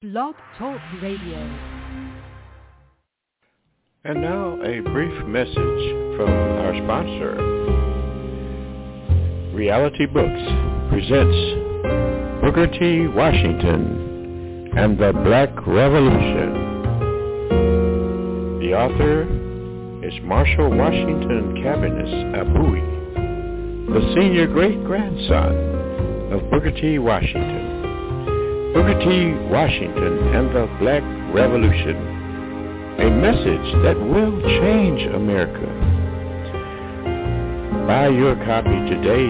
Blog Talk Radio. And now a brief message from our sponsor. Reality Books presents Booker T. Washington and the Black Revolution. The author is Marshall Washington Cabinets Abui, the senior great-grandson of Booker T. Washington. Booker T. Washington and the Black Revolution, a message that will change America. Buy your copy today.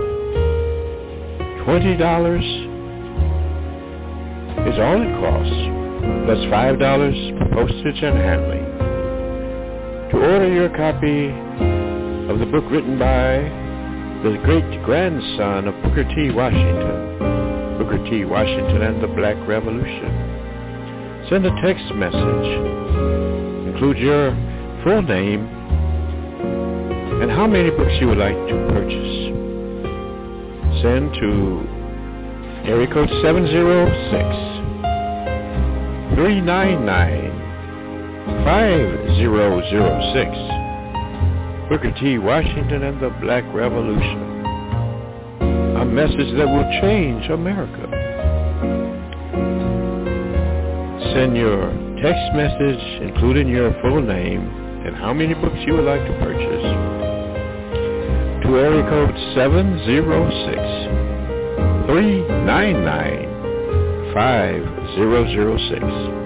$20 is all it costs, plus $5 for postage and handling. To order your copy of the book written by the great-grandson of Booker T. Washington, Booker T. Washington and the Black Revolution, send a text message. Include your full name and how many books you would like to purchase. Send to area code 706-399-5006. Booker T. Washington and the Black Revolution. A message that will change America. Send your text message, including your full name and how many books you would like to purchase, to area code 706-399-5006.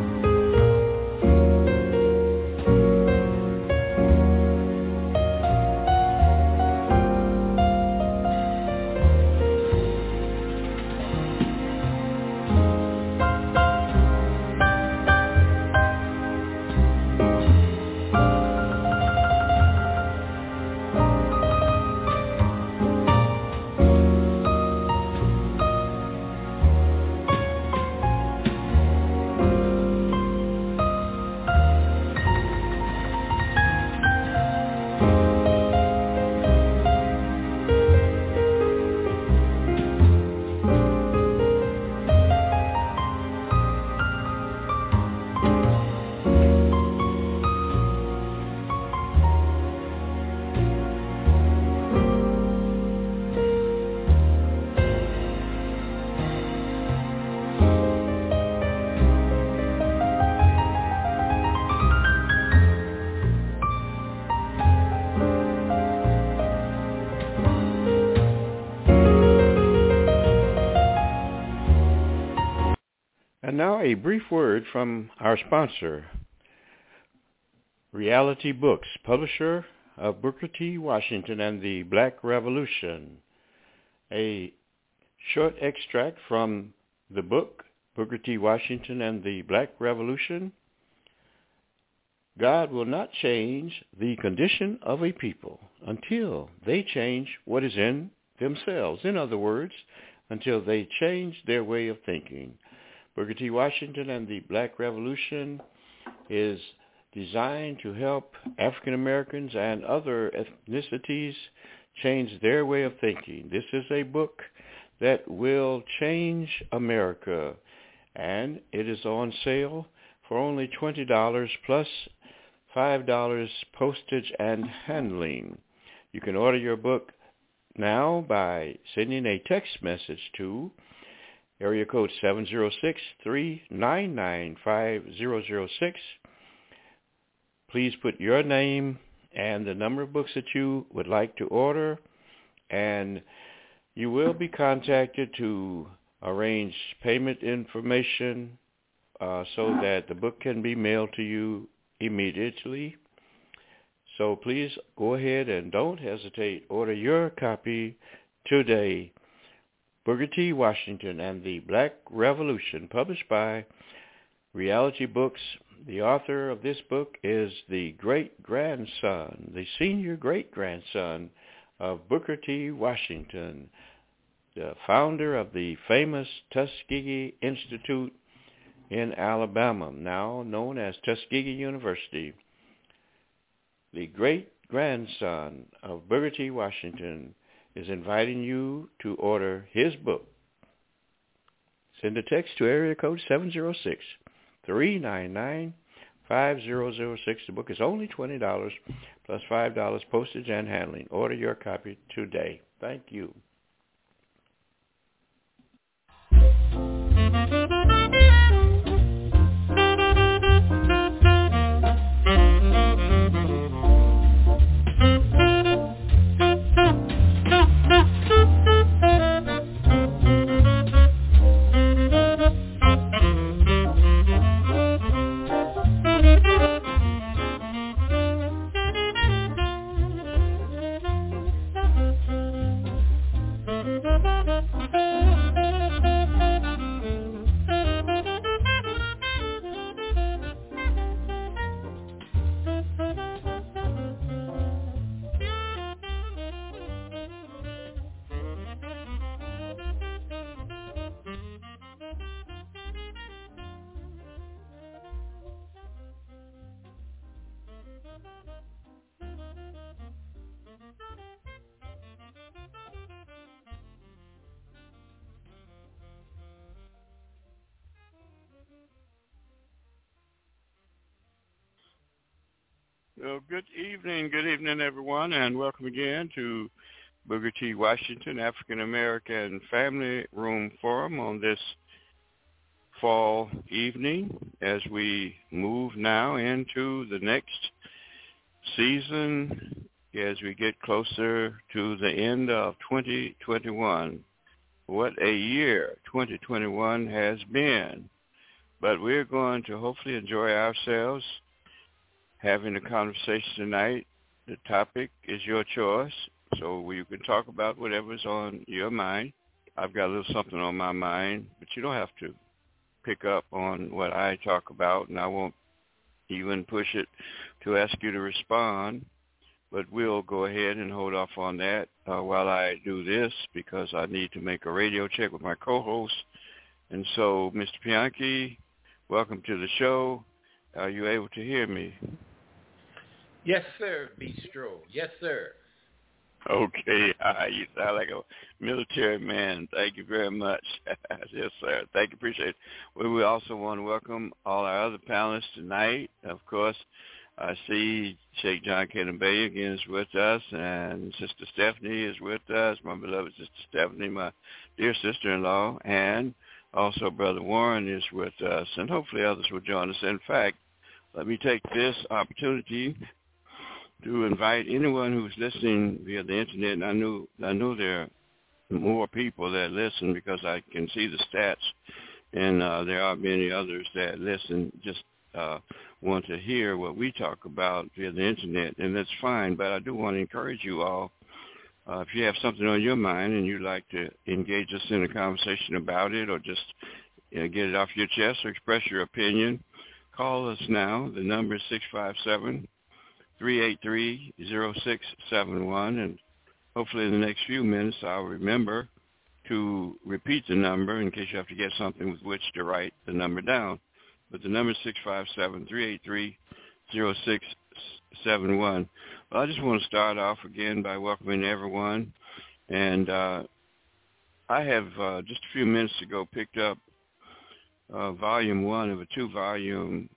And now a brief word from our sponsor, Reality Books, publisher of Booker T. Washington and the Black Revolution. A short extract from the book, Booker T. Washington and the Black Revolution. God will not change the condition of a people until they change what is in themselves. In other words, until they change their way of thinking. Booker T. Washington and the Black Revolution is designed to help African Americans and other ethnicities change their way of thinking. This is a book that will change America, and it is on sale for only $20 plus $5 postage and handling. You can order your book now by sending a text message to area code 706-399-5006. Please put your name and the number of books that you would like to order, and you will be contacted to arrange payment information so that the book can be mailed to you immediately. So please go ahead and don't hesitate. Order your copy today. Booker T. Washington and the Black Revolution, published by Reality Books. The author of this book is the great-grandson, the senior great-grandson of Booker T. Washington, the founder of the famous Tuskegee Institute in Alabama, now known as Tuskegee University. The great-grandson of Booker T. Washington is inviting you to order his book. Send a text to area code 706-399-5006. The book is only $20 plus $5 postage and handling. Order your copy today. Thank you. Well, good evening, everyone, and welcome again to Booker T. Washington African American Family Room Forum on this fall evening as we move now into the next season as we get closer to the end of 2021. What a year 2021 has been. But we're going to hopefully enjoy ourselves having a conversation tonight. The topic is your choice, so you can talk about whatever's on your mind. I've got a little something on my mind, but you don't have to pick up on what I talk about, and I won't even push it to ask you to respond, but we'll go ahead and hold off on that while I do this because I need to make a radio check with my co-host. And so, Mr. Bianchi, welcome to the show. Are you able to hear me? Yes, sir, Bistro. Yes, sir. Okay. You sound like a military man. Thank you very much. Yes, sir. Thank you. Appreciate it. We also want to welcome all our other panelists tonight. Of course, I see Sheikh John Kennebaugh again is with us, and Sister Stephanie is with us, my beloved Sister Stephanie, my dear sister-in-law, and also Brother Warren is with us, and hopefully others will join us. In fact, let me take this opportunity to invite anyone who's listening via the internet, and I know there are more people that listen because I can see the stats, and there are many others that listen, just want to hear what we talk about via the internet, and that's fine, but I do want to encourage you all, if you have something on your mind and you'd like to engage us in a conversation about it or just get it off your chest or express your opinion, call us now. The number is 657-383-0671, and hopefully in the next few minutes I'll remember to repeat the number in case you have to get something with which to write the number down. But the number is 657-383-0671. Well, I just want to start off again by welcoming everyone. And I have just a few minutes ago picked up volume 1 of a 2-volume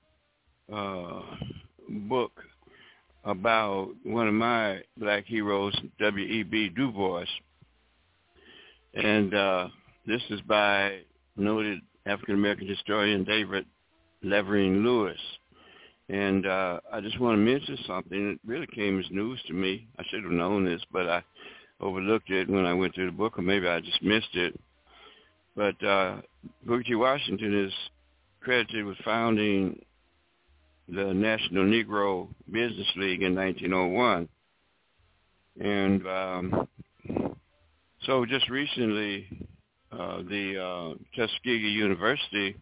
book about one of my black heroes, W.E.B. Du Bois. And this is by noted African-American historian David Levering Lewis. And I just want to mention something that really came as news to me. I should have known this, but I overlooked it when I went through the book, or maybe I just missed it. But Booker T. Washington is credited with founding the National Negro Business League in 1901. And so just recently, the Tuskegee University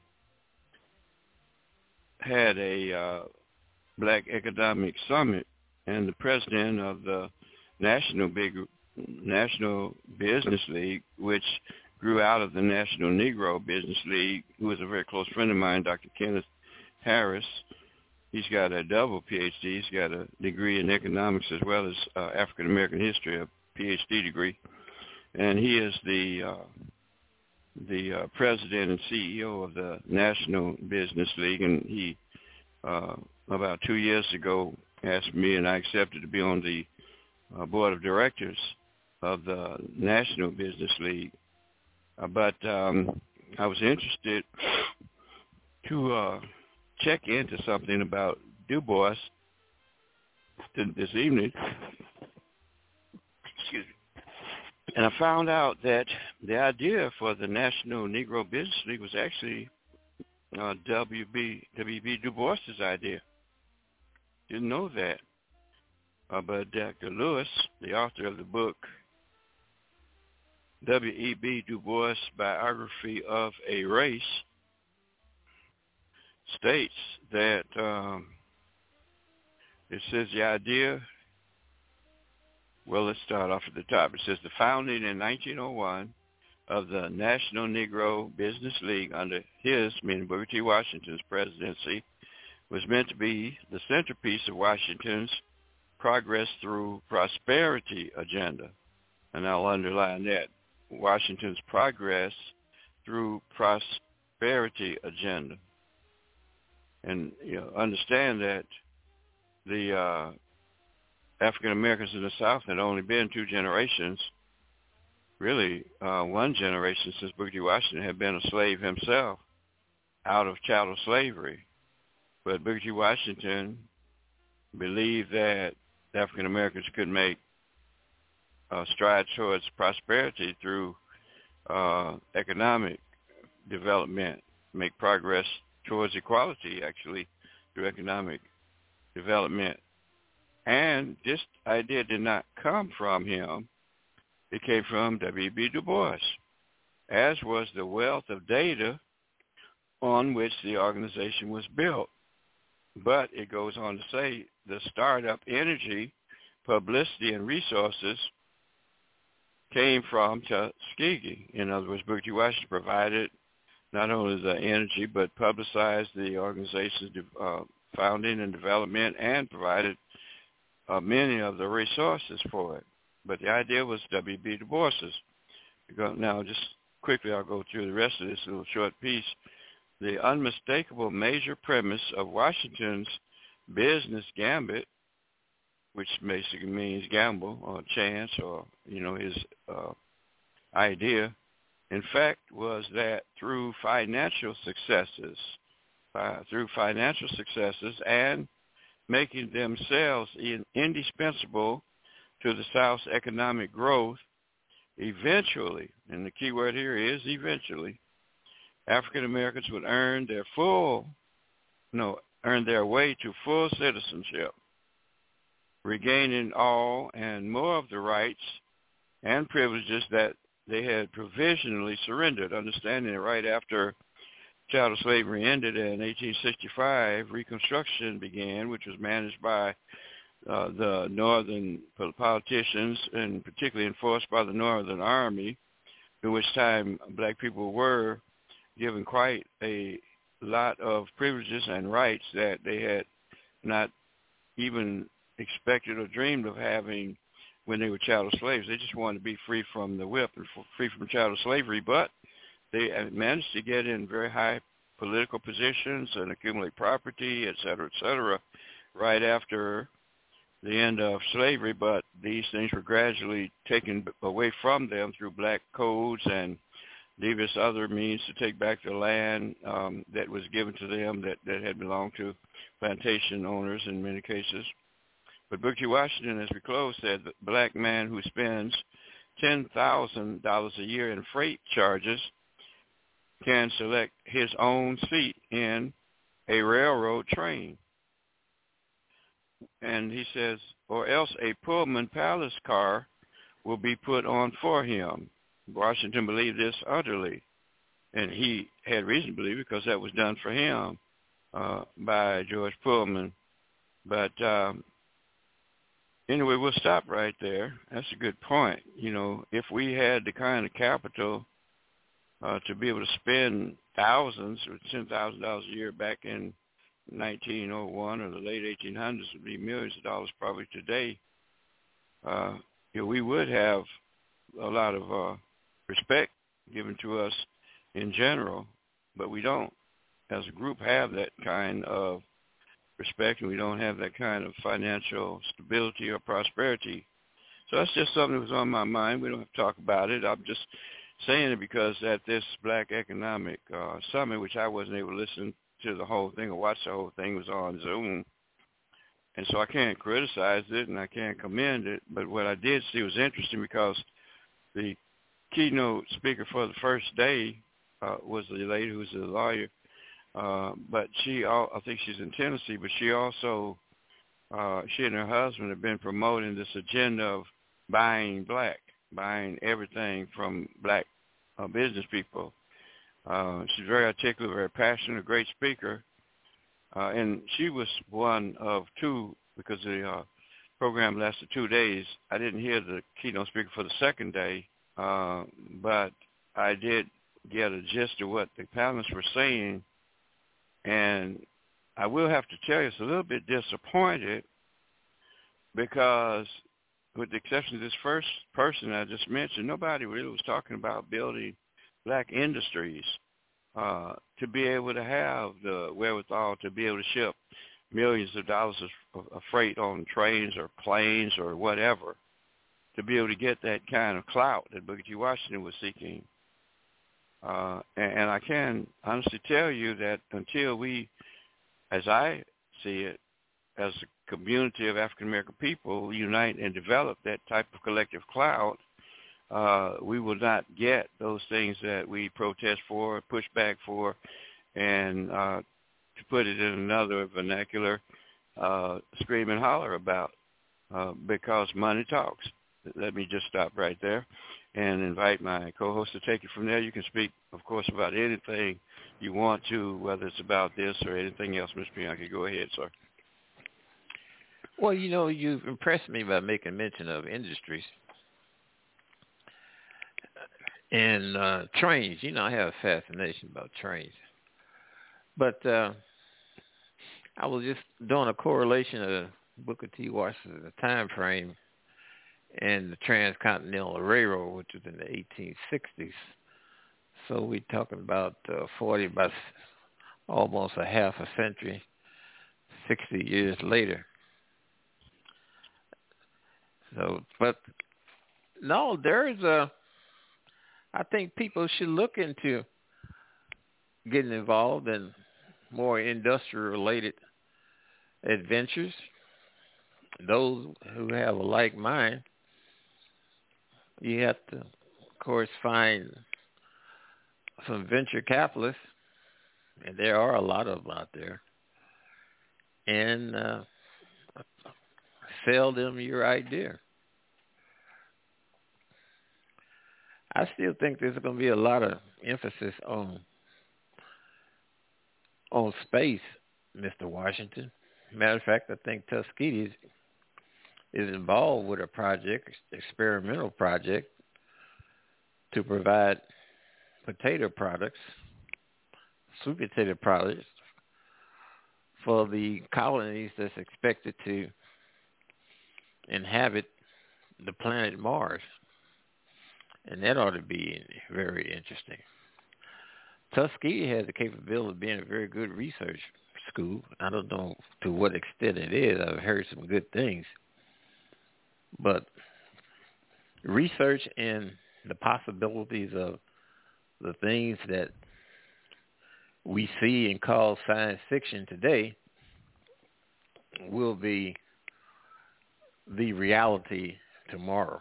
had a Black Economic Summit, and the president of the National Business League, which grew out of the National Negro Business League, who was a very close friend of mine, Dr. Kenneth Harris. He's got a double PhD. He's got a degree in economics as well as African-American history, a PhD degree. And he is the the president and CEO of the National Business League, and he about 2 years ago asked me, and I accepted to be on the board of directors of the National Business League. But I was interested to check into something about Du Bois this evening. Excuse me. And I found out that the idea for the National Negro Business League was actually W.B. Du Bois's idea. Didn't know that. But Dr. Lewis, the author of the book, W.E.B. Du Bois, Biography of a Race, states that it says the idea, well, let's start off at the top. It says the founding in 1901 of the National Negro Business League under his, meaning Booker T. Washington's presidency, was meant to be the centerpiece of Washington's Progress Through Prosperity agenda. And I'll underline that, Washington's Progress Through Prosperity agenda. And understand that the African Americans in the South had only been 2 generations, really 1 generation, since Booker T. Washington had been a slave himself out of chattel slavery. But Booker T. Washington believed that African Americans could make strides towards prosperity through economic development, make progress towards equality, actually, through economic development. And this idea did not come from him. It came from W.B. Du Bois, as was the wealth of data on which the organization was built. But it goes on to say the startup energy, publicity, and resources came from Tuskegee. In other words, Booker T. Washington provided not only the energy, but publicized the organization's founding and development, and provided many of the resources for it. But the idea was W.B. Du Bois's. Now, just quickly, I'll go through the rest of this little short piece. The unmistakable major premise of Washington's business gambit, which basically means gamble or chance, or his idea, in fact, was that through financial successes and making themselves indispensable to the South's economic growth, eventually, and the key word here is eventually, African Americans would earn their way to full citizenship, regaining all and more of the rights and privileges that they had provisionally surrendered. Understanding that right after chattel slavery ended in 1865, Reconstruction began, which was managed by the Northern politicians, and particularly enforced by the Northern Army, in which time black people were given quite a lot of privileges and rights that they had not even expected or dreamed of having when they were chattel slaves. They just wanted to be free from the whip and free from chattel slavery, but they managed to get in very high political positions and accumulate property, et cetera, right after the end of slavery. But these things were gradually taken away from them through black codes and devious other means to take back the land that was given to them that had belonged to plantation owners in many cases. But Booker T. Washington, as we close, said the black man who spends $10,000 a year in freight charges can select his own seat in a railroad train. And he says, or else a Pullman Palace car will be put on for him. Washington believed this utterly, and he had reason to believe it because that was done for him by George Pullman. But anyway, we'll stop right there. That's a good point. If we had the kind of capital to be able to spend thousands or $10,000 a year back in 1901 or the late 1800s, would be millions of dollars probably today, we would have a lot of respect given to us in general, but we don't, as a group, have that kind of respect, and we don't have that kind of financial stability or prosperity. So that's just something that was on my mind. We don't have to talk about it. I'm just saying it because at this Black Economic Summit, which I wasn't able to listen to the whole thing or watch the whole thing, was on Zoom. And so I can't criticize it and I can't commend it. But what I did see was interesting because the keynote speaker for the first day was the lady who's a lawyer. But I think she's in Tennessee, but she also, she and her husband have been promoting this agenda of buying black, buying everything from black business people. She's very articulate, very passionate, a great speaker. And she was one of two, because the program lasted 2 days. I didn't hear the keynote speaker for the second day, but I did get a gist of what the panelists were saying. And I will have to tell you, it's a little bit disappointed because, with the exception of this first person I just mentioned, nobody really was talking about building black industries to be able to have the wherewithal to be able to ship millions of dollars of freight on trains or planes or whatever, to be able to get that kind of clout that Booker T. Washington was seeking. And I can honestly tell you that until we, as I see it, as a community of African-American people, unite and develop that type of collective clout, we will not get those things that we protest for, push back for, and to put it in another vernacular, scream and holler about, because money talks. Let me just stop right there and invite my co-host to take it from there. You can speak, of course, about anything you want to, whether it's about this or anything else, Ms. Bianchi. Go ahead, sir. Well, you know, you've impressed me by making mention of industries. And trains, you know, I have a fascination about trains. But I was just doing a correlation of Booker T. Washington's time frame and the Transcontinental Railroad, which was in the 1860s. So we're talking about about almost a half a century, 60 years later. So, but no, I think people should look into getting involved in more industrial-related adventures. Those who have a like mind, you have to, of course, find some venture capitalists, and there are a lot of them out there, and sell them your idea. I still think there's going to be a lot of emphasis on space, Mr. Washington. Matter of fact, I think Tuskegee is involved with a project, experimental project, to provide potato products, sweet potato products, for the colonies that's expected to inhabit the planet Mars. And that ought to be very interesting. Tuskegee has the capability of being a very good research school. I don't know to what extent it is. I've heard some good things. But research and the possibilities of the things that we see and call science fiction today will be the reality tomorrow.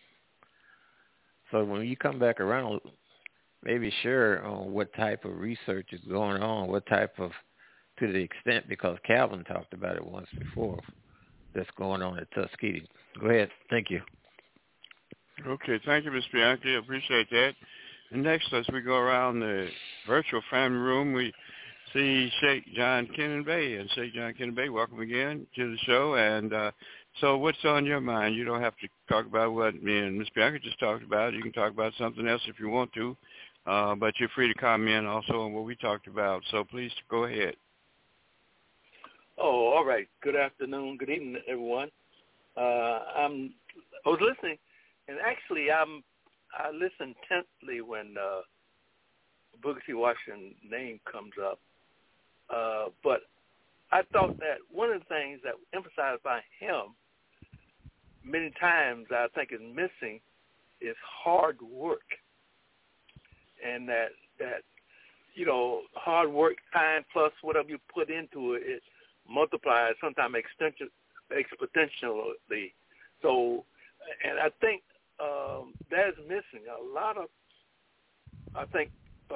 So when you come back around, maybe share on what type of research is going on, what type of, to the extent, because Calvin talked about it once before, that's going on at Tuskegee. Go ahead. Thank you. Okay. Thank you, Ms. Bianchi. I appreciate that. And next, as we go around the virtual family room, we see Sheikh John Kennan Bey. And Sheikh John Kennan Bey, welcome again to the show. And so what's on your mind? You don't have to talk about what me and Ms. Bianchi just talked about. You can talk about something else if you want to. But you're free to comment also on what we talked about. So please go ahead. Oh, all right. Good afternoon. Good evening, everyone. I was listening, and actually I listened intently when Booker T. Washington's name comes up. But I thought that one of the things that was emphasized by him many times I think is missing is hard work. And that hard work, time plus whatever you put into it, it multiplies, sometimes exponentially. So, and I think that is missing. A lot of, I think,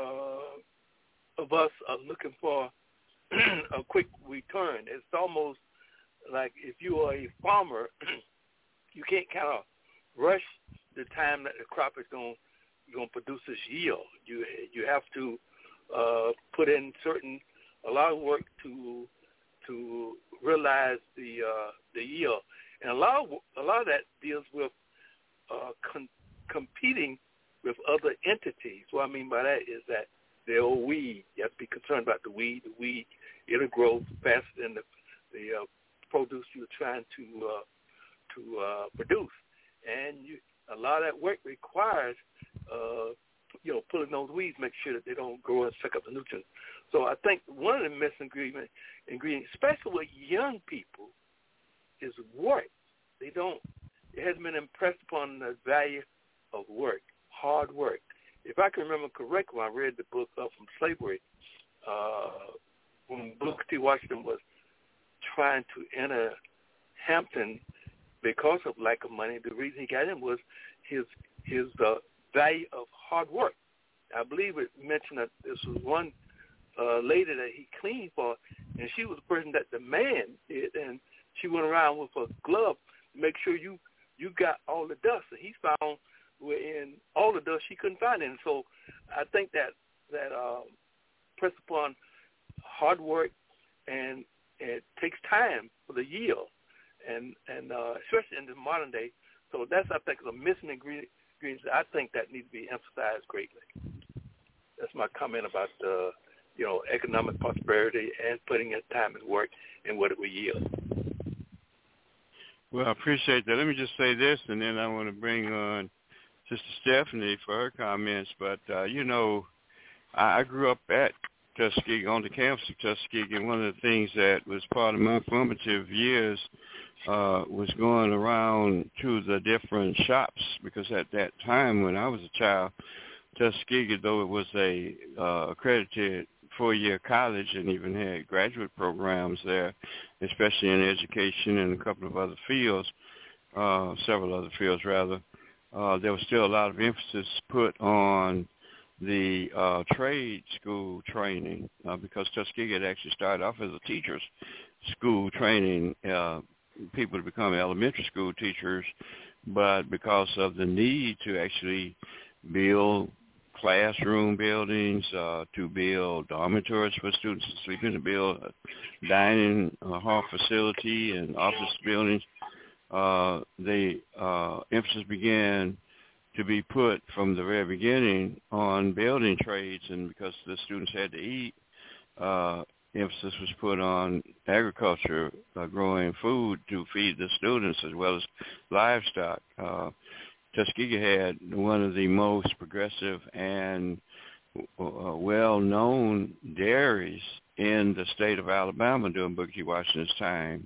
of us are looking for a quick return. It's almost like if you are a farmer, you can't kind of rush the time that the crop is going to produce its yield. You have to put in a lot of work to realize the yield, and a lot of that deals with competing with other entities. What I mean by that is that there are weeds. You have to be concerned about the weed. The weed, it'll grow faster than the produce you're trying to produce, and a lot of that work requires pulling those weeds, make sure that they don't grow and suck up the nutrients. So I think one of the missing ingredients, especially with young people, is work. It hasn't been impressed upon the value of work, hard work. If I can remember correctly, when I read the book Up from Slavery, when Booker T. Washington was trying to enter Hampton because of lack of money, the reason he got in was his value of hard work. I believe it mentioned that this was one lady that he cleaned for, and she was the person that the man did, and she went around with a glove to make sure you got all the dust. And he found in all the dust she couldn't find it. And so I think that press upon hard work, and it takes time for the yield, and especially in the modern day. So that's, I think, a missing ingredient that I think that needs to be emphasized greatly. That's my comment about economic prosperity and putting in time and work and what it will yield. Well, I appreciate that. Let me just say this, and then I want to bring on Sister Stephanie for her comments. But, I grew up at Tuskegee, on the campus of Tuskegee, and one of the things that was part of my formative years was going around to the different shops, because at that time when I was a child, Tuskegee, though it was a accredited 4-year college and even had graduate programs there, especially in education and a couple of other fields, several other fields rather, there was still a lot of emphasis put on the trade school training because Tuskegee had actually started off as a teacher's school training people to become elementary school teachers, but because of the need to actually build classroom buildings, to build dormitories for students to sleep in, to build a dining hall facility and office buildings, the emphasis began to be put from the very beginning on building trades, and because the students had to eat, emphasis was put on agriculture, growing food to feed the students as well as livestock. Tuskegee had one of the most progressive and well-known dairies in the state of Alabama during Booker T. Washington's time.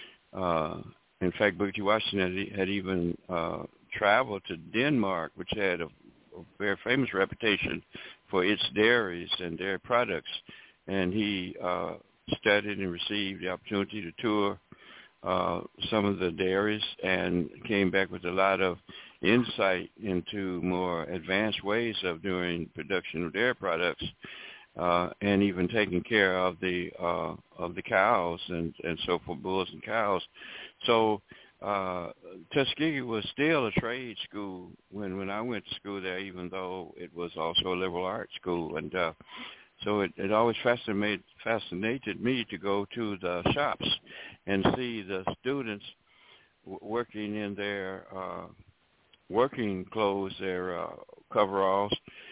In fact, Booker T. Washington had even traveled to Denmark, which had a very famous reputation for its dairies and dairy products. And he studied and received the opportunity to tour some of the dairies and came back with a lot of insight into more advanced ways of doing production of dairy products, and even taking care of the cows and so forth, bulls and cows. So Tuskegee was still a trade school when I went to school there, even though it was also a liberal arts school. And so it always fascinated me to go to the shops and see the students working in their working clothes, their coveralls,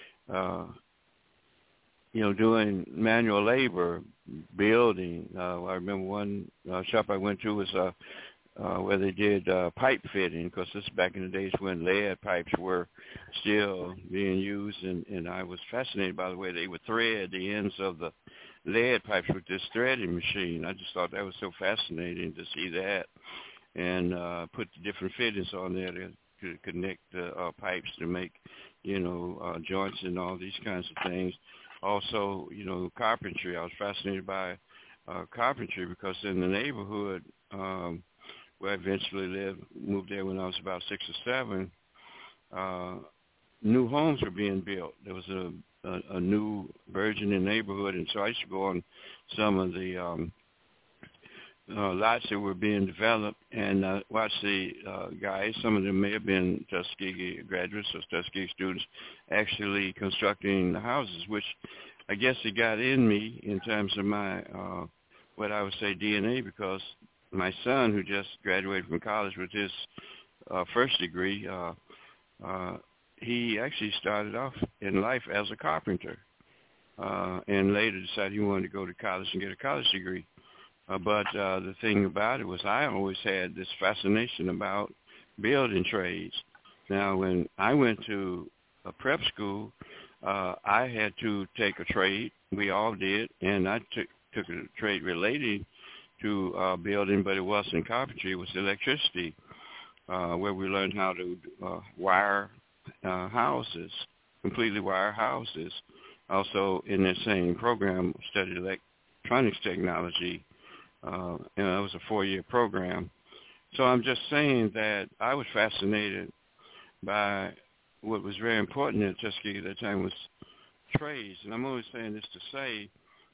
doing manual labor, building. I remember one shop I went to was where they did pipe fitting, because this is back in the days when lead pipes were still being used, and I was fascinated by the way they would thread the ends of the lead pipes with this threading machine. I just thought that was so fascinating to see that, and put the different fittings on there to connect the pipes to make, joints and all these kinds of things. Also, carpentry. I was fascinated by carpentry because in the neighborhood where I eventually moved there when I was about 6 or 7, new homes were being built. There was a new burgeoning neighborhood, and so I used to go on some of the lots that were being developed and watch the guys. Some of them may have been Tuskegee graduates or Tuskegee students actually constructing the houses, which I guess it got in me in terms of my, what I would say DNA, because my son, who just graduated from college with his first degree, he actually started off in life as a carpenter and later decided he wanted to go to college and get a college degree. But the thing about it was I always had this fascination about building trades. Now, when I went to a prep school, I had to take a trade. We all did, and I took a trade relating to building, but it wasn't carpentry. It was electricity, where we learned how to wire houses, completely wire houses. Also, in that same program, studied electronics technology. It was a 4-year program. So I'm just saying that I was fascinated by what was very important at Tuskegee at that time was trades. And I'm always saying this to say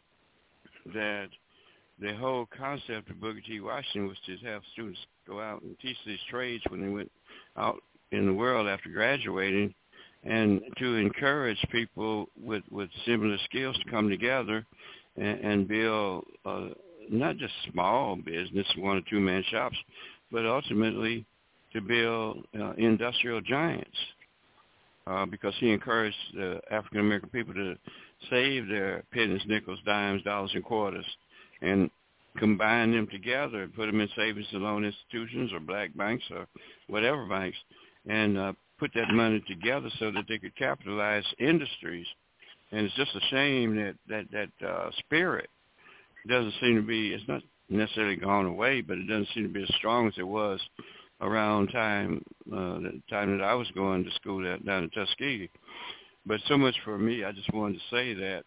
that the whole concept of Booker T. Washington was to have students go out and teach these trades when they went out in the world after graduating, and to encourage people with similar skills to come together and build not just small business, 1- or 2-man shops, but ultimately to build industrial giants, because he encouraged the African-American people to save their pennies, nickels, dimes, dollars, and quarters, and combine them together and put them in savings and loan institutions or black banks or whatever banks, and put that money together so that they could capitalize industries. And it's just a shame that spirit doesn't seem to be, it's not necessarily gone away, but it doesn't seem to be as strong as it was around the time that I was going to school down in Tuskegee. But so much for me, I just wanted to say that.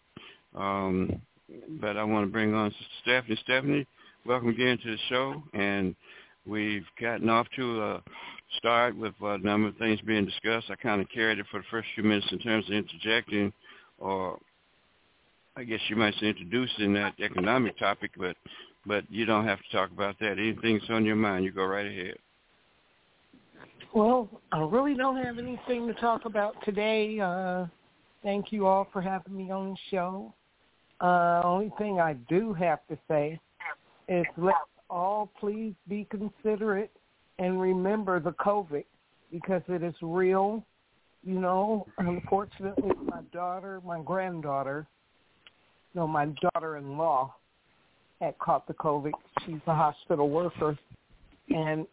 But I want to bring on Sister Stephanie. Stephanie, welcome again to the show. And we've gotten off to a start with a number of things being discussed. I kind of carried it for the first few minutes in terms of interjecting, or I guess you might say introducing that economic topic, but you don't have to talk about that. Anything that's on your mind, you go right ahead. Well, I really don't have anything to talk about today. Thank you all for having me on the show. Only thing I do have to say is let's all please be considerate and remember the COVID, because it is real. Unfortunately, my daughter-in-law had caught the COVID. She's a hospital worker. And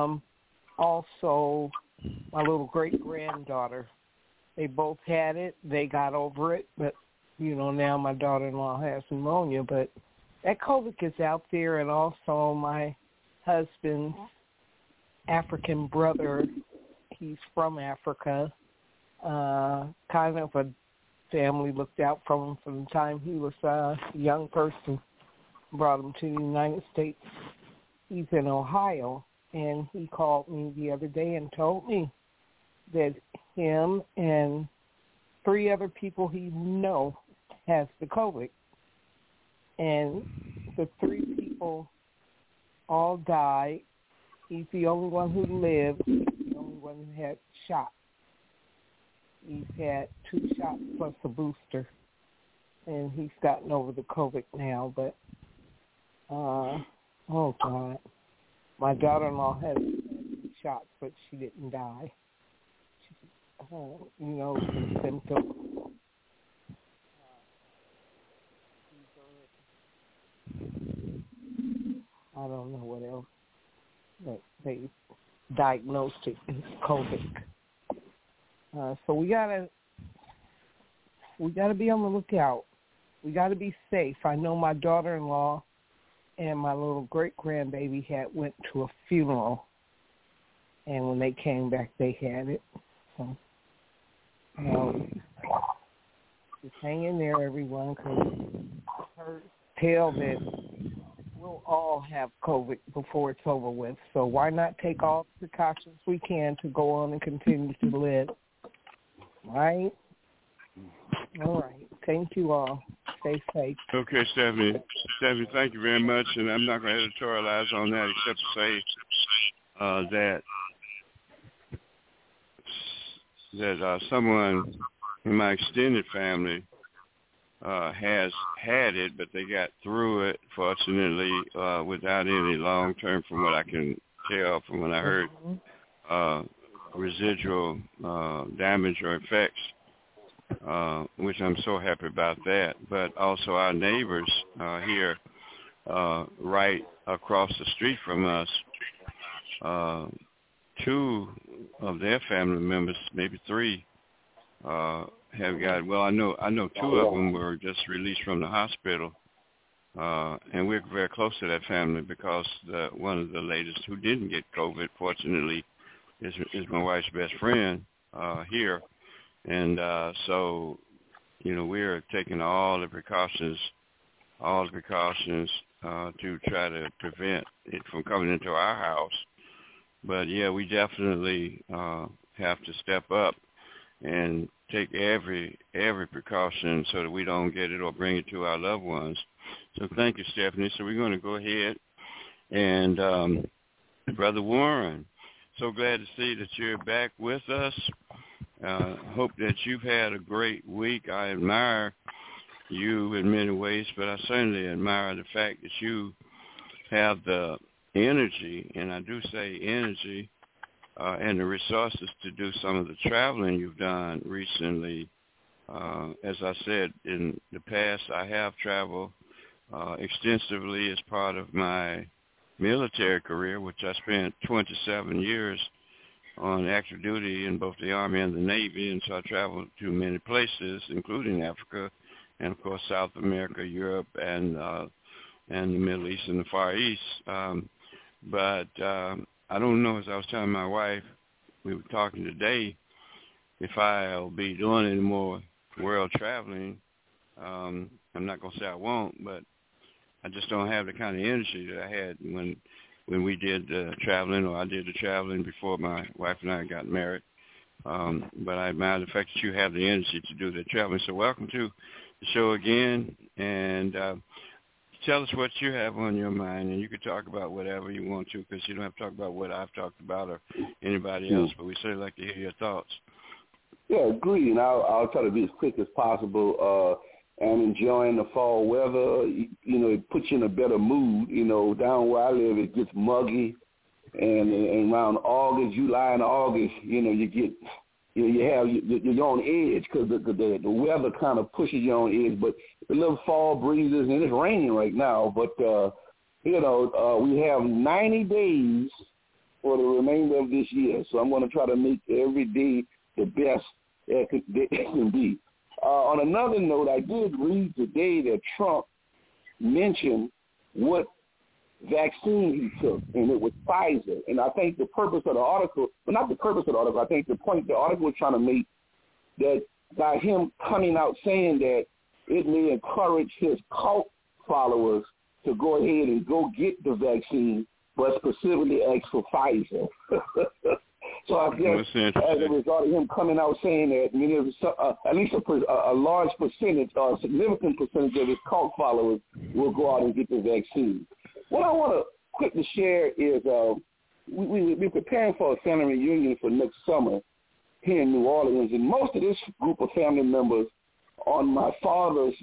also my little great-granddaughter. They both had it. They got over it. But, now my daughter-in-law has pneumonia. But that COVID is out there. And also my husband's African brother, he's from Africa. Kind of a family looked out for him from the time he was a young person, brought him to the United States. He's in Ohio, and he called me the other day and told me that him and 3 other people he knows has the COVID. And the 3 people all died. He's the only one who lived. He's the only one who had shots. He's had 2 shots plus a booster, and he's gotten over the COVID now. But, oh, God. My daughter-in-law had 2 shots, but she didn't die. Some symptoms. I don't know what else. They diagnosed it as COVID. So we gotta be on the lookout. We gotta be safe. I know my daughter-in-law and my little great-grandbaby went to a funeral, and when they came back, they had it. So, just hang in there, everyone, because I've heard tell that we'll all have COVID before it's over with. So why not take all the precautions we can to go on and continue to live? Right? All right. Thank you all. Stay safe. Okay, Stephanie. Stephanie, thank you very much. And I'm not going to editorialize on that except to say that someone in my extended family has had it, but they got through it, fortunately, without any long-term, from what I can tell, from what I heard, residual damage or effects, which I'm so happy about that. But also our neighbors here right across the street from us, 2 of their family members, maybe 3, have got, well, I know 2 of them were just released from the hospital, and we're very close to that family because one of the ladies who didn't get COVID, fortunately, is my wife's best friend here, and so, we're taking all the precautions to try to prevent it from coming into our house. But yeah, we definitely have to step up and take every precaution so that we don't get it or bring it to our loved ones. So thank you, Stephanie. So we're going to go ahead and Brother Warren, so glad to see that you're back with us. Hope that you've had a great week. I admire you in many ways, but I certainly admire the fact that you have the energy, and I do say energy, and the resources to do some of the traveling you've done recently. As I said, in the past, I have traveled extensively as part of my military career, which I spent 27 years on active duty in both the Army and the Navy, and so I traveled to many places, including Africa, and of course South America, Europe, and the Middle East and the Far East. But I don't know, as I was telling my wife, we were talking today, if I'll be doing any more world traveling. I'm not going to say I won't, but I just don't have the kind of energy that I had when we did traveling, or I did the traveling before my wife and I got married. But I admire the fact that you have the energy to do the traveling. So welcome to the show again, and tell us what you have on your mind, and you can talk about whatever you want to, because you don't have to talk about what I've talked about or anybody else, but we certainly like to hear your thoughts. Yeah, agree, and I'll try to be as quick as possible. I'm enjoying the fall weather. It puts you in a better mood. Down where I live, it gets muggy, and around August, July and August, you're on edge because the weather kind of pushes you on edge. But the little fall breezes, and it's raining right now. But we have 90 days for the remainder of this year, so I'm going to try to make every day the best it can be. On another note, I did read today that Trump mentioned what vaccine he took, and it was Pfizer. And I think the purpose of the article, well, not the purpose of the article, I think the point the article was trying to make, that by him coming out saying that it may encourage his cult followers to go ahead and go get the vaccine, but specifically ask for Pfizer. So I guess as a result of him coming out saying that, at least a large percentage or a significant percentage of his cult followers will go out and get the vaccine. What I want to quickly share is we're preparing for a family reunion for next summer here in New Orleans, and most of this group of family members on my father's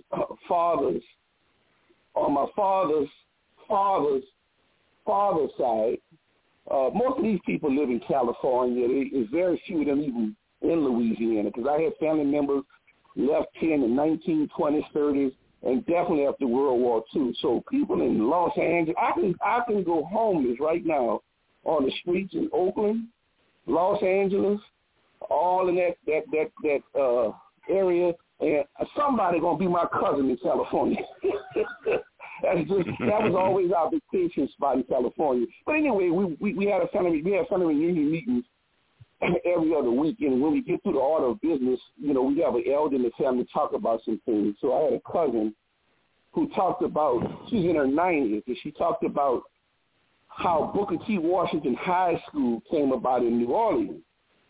side. Most of these people live in California. There's very few of them even in Louisiana, because I had family members left here in the 1920s, 30s, and definitely after World War II. So people in Los Angeles, I can go homeless right now on the streets in Oakland, Los Angeles, all in that area, and somebody gonna be my cousin in California. That was always our vacation spot in California. But anyway, we had family reunion meetings every other week, and when we get through the order of business, we have an elder in the family talk about some things. So I had a cousin who talked about, she's in her 90s, and she talked about how Booker T. Washington High School came about in New Orleans.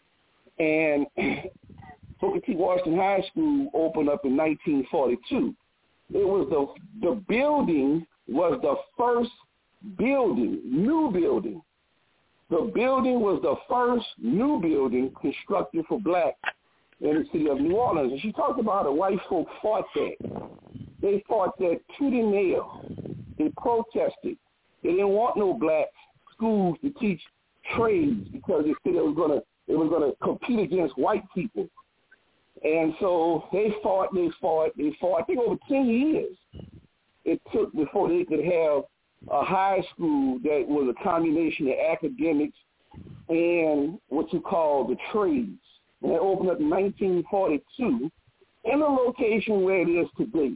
And Booker T. Washington High School opened up in 1942. It was the building was the first building, new building. The building was the first new building constructed for blacks in the city of New Orleans. And she talked about how the white folk fought that. They fought that tooth and nail. They protested. They didn't want no black schools to teach trades because they said it was gonna compete against white people. And so they fought. I think over 10 years it took before they could have a high school that was a combination of academics and what you call the trades. And it opened up in 1942 in the location where it is today.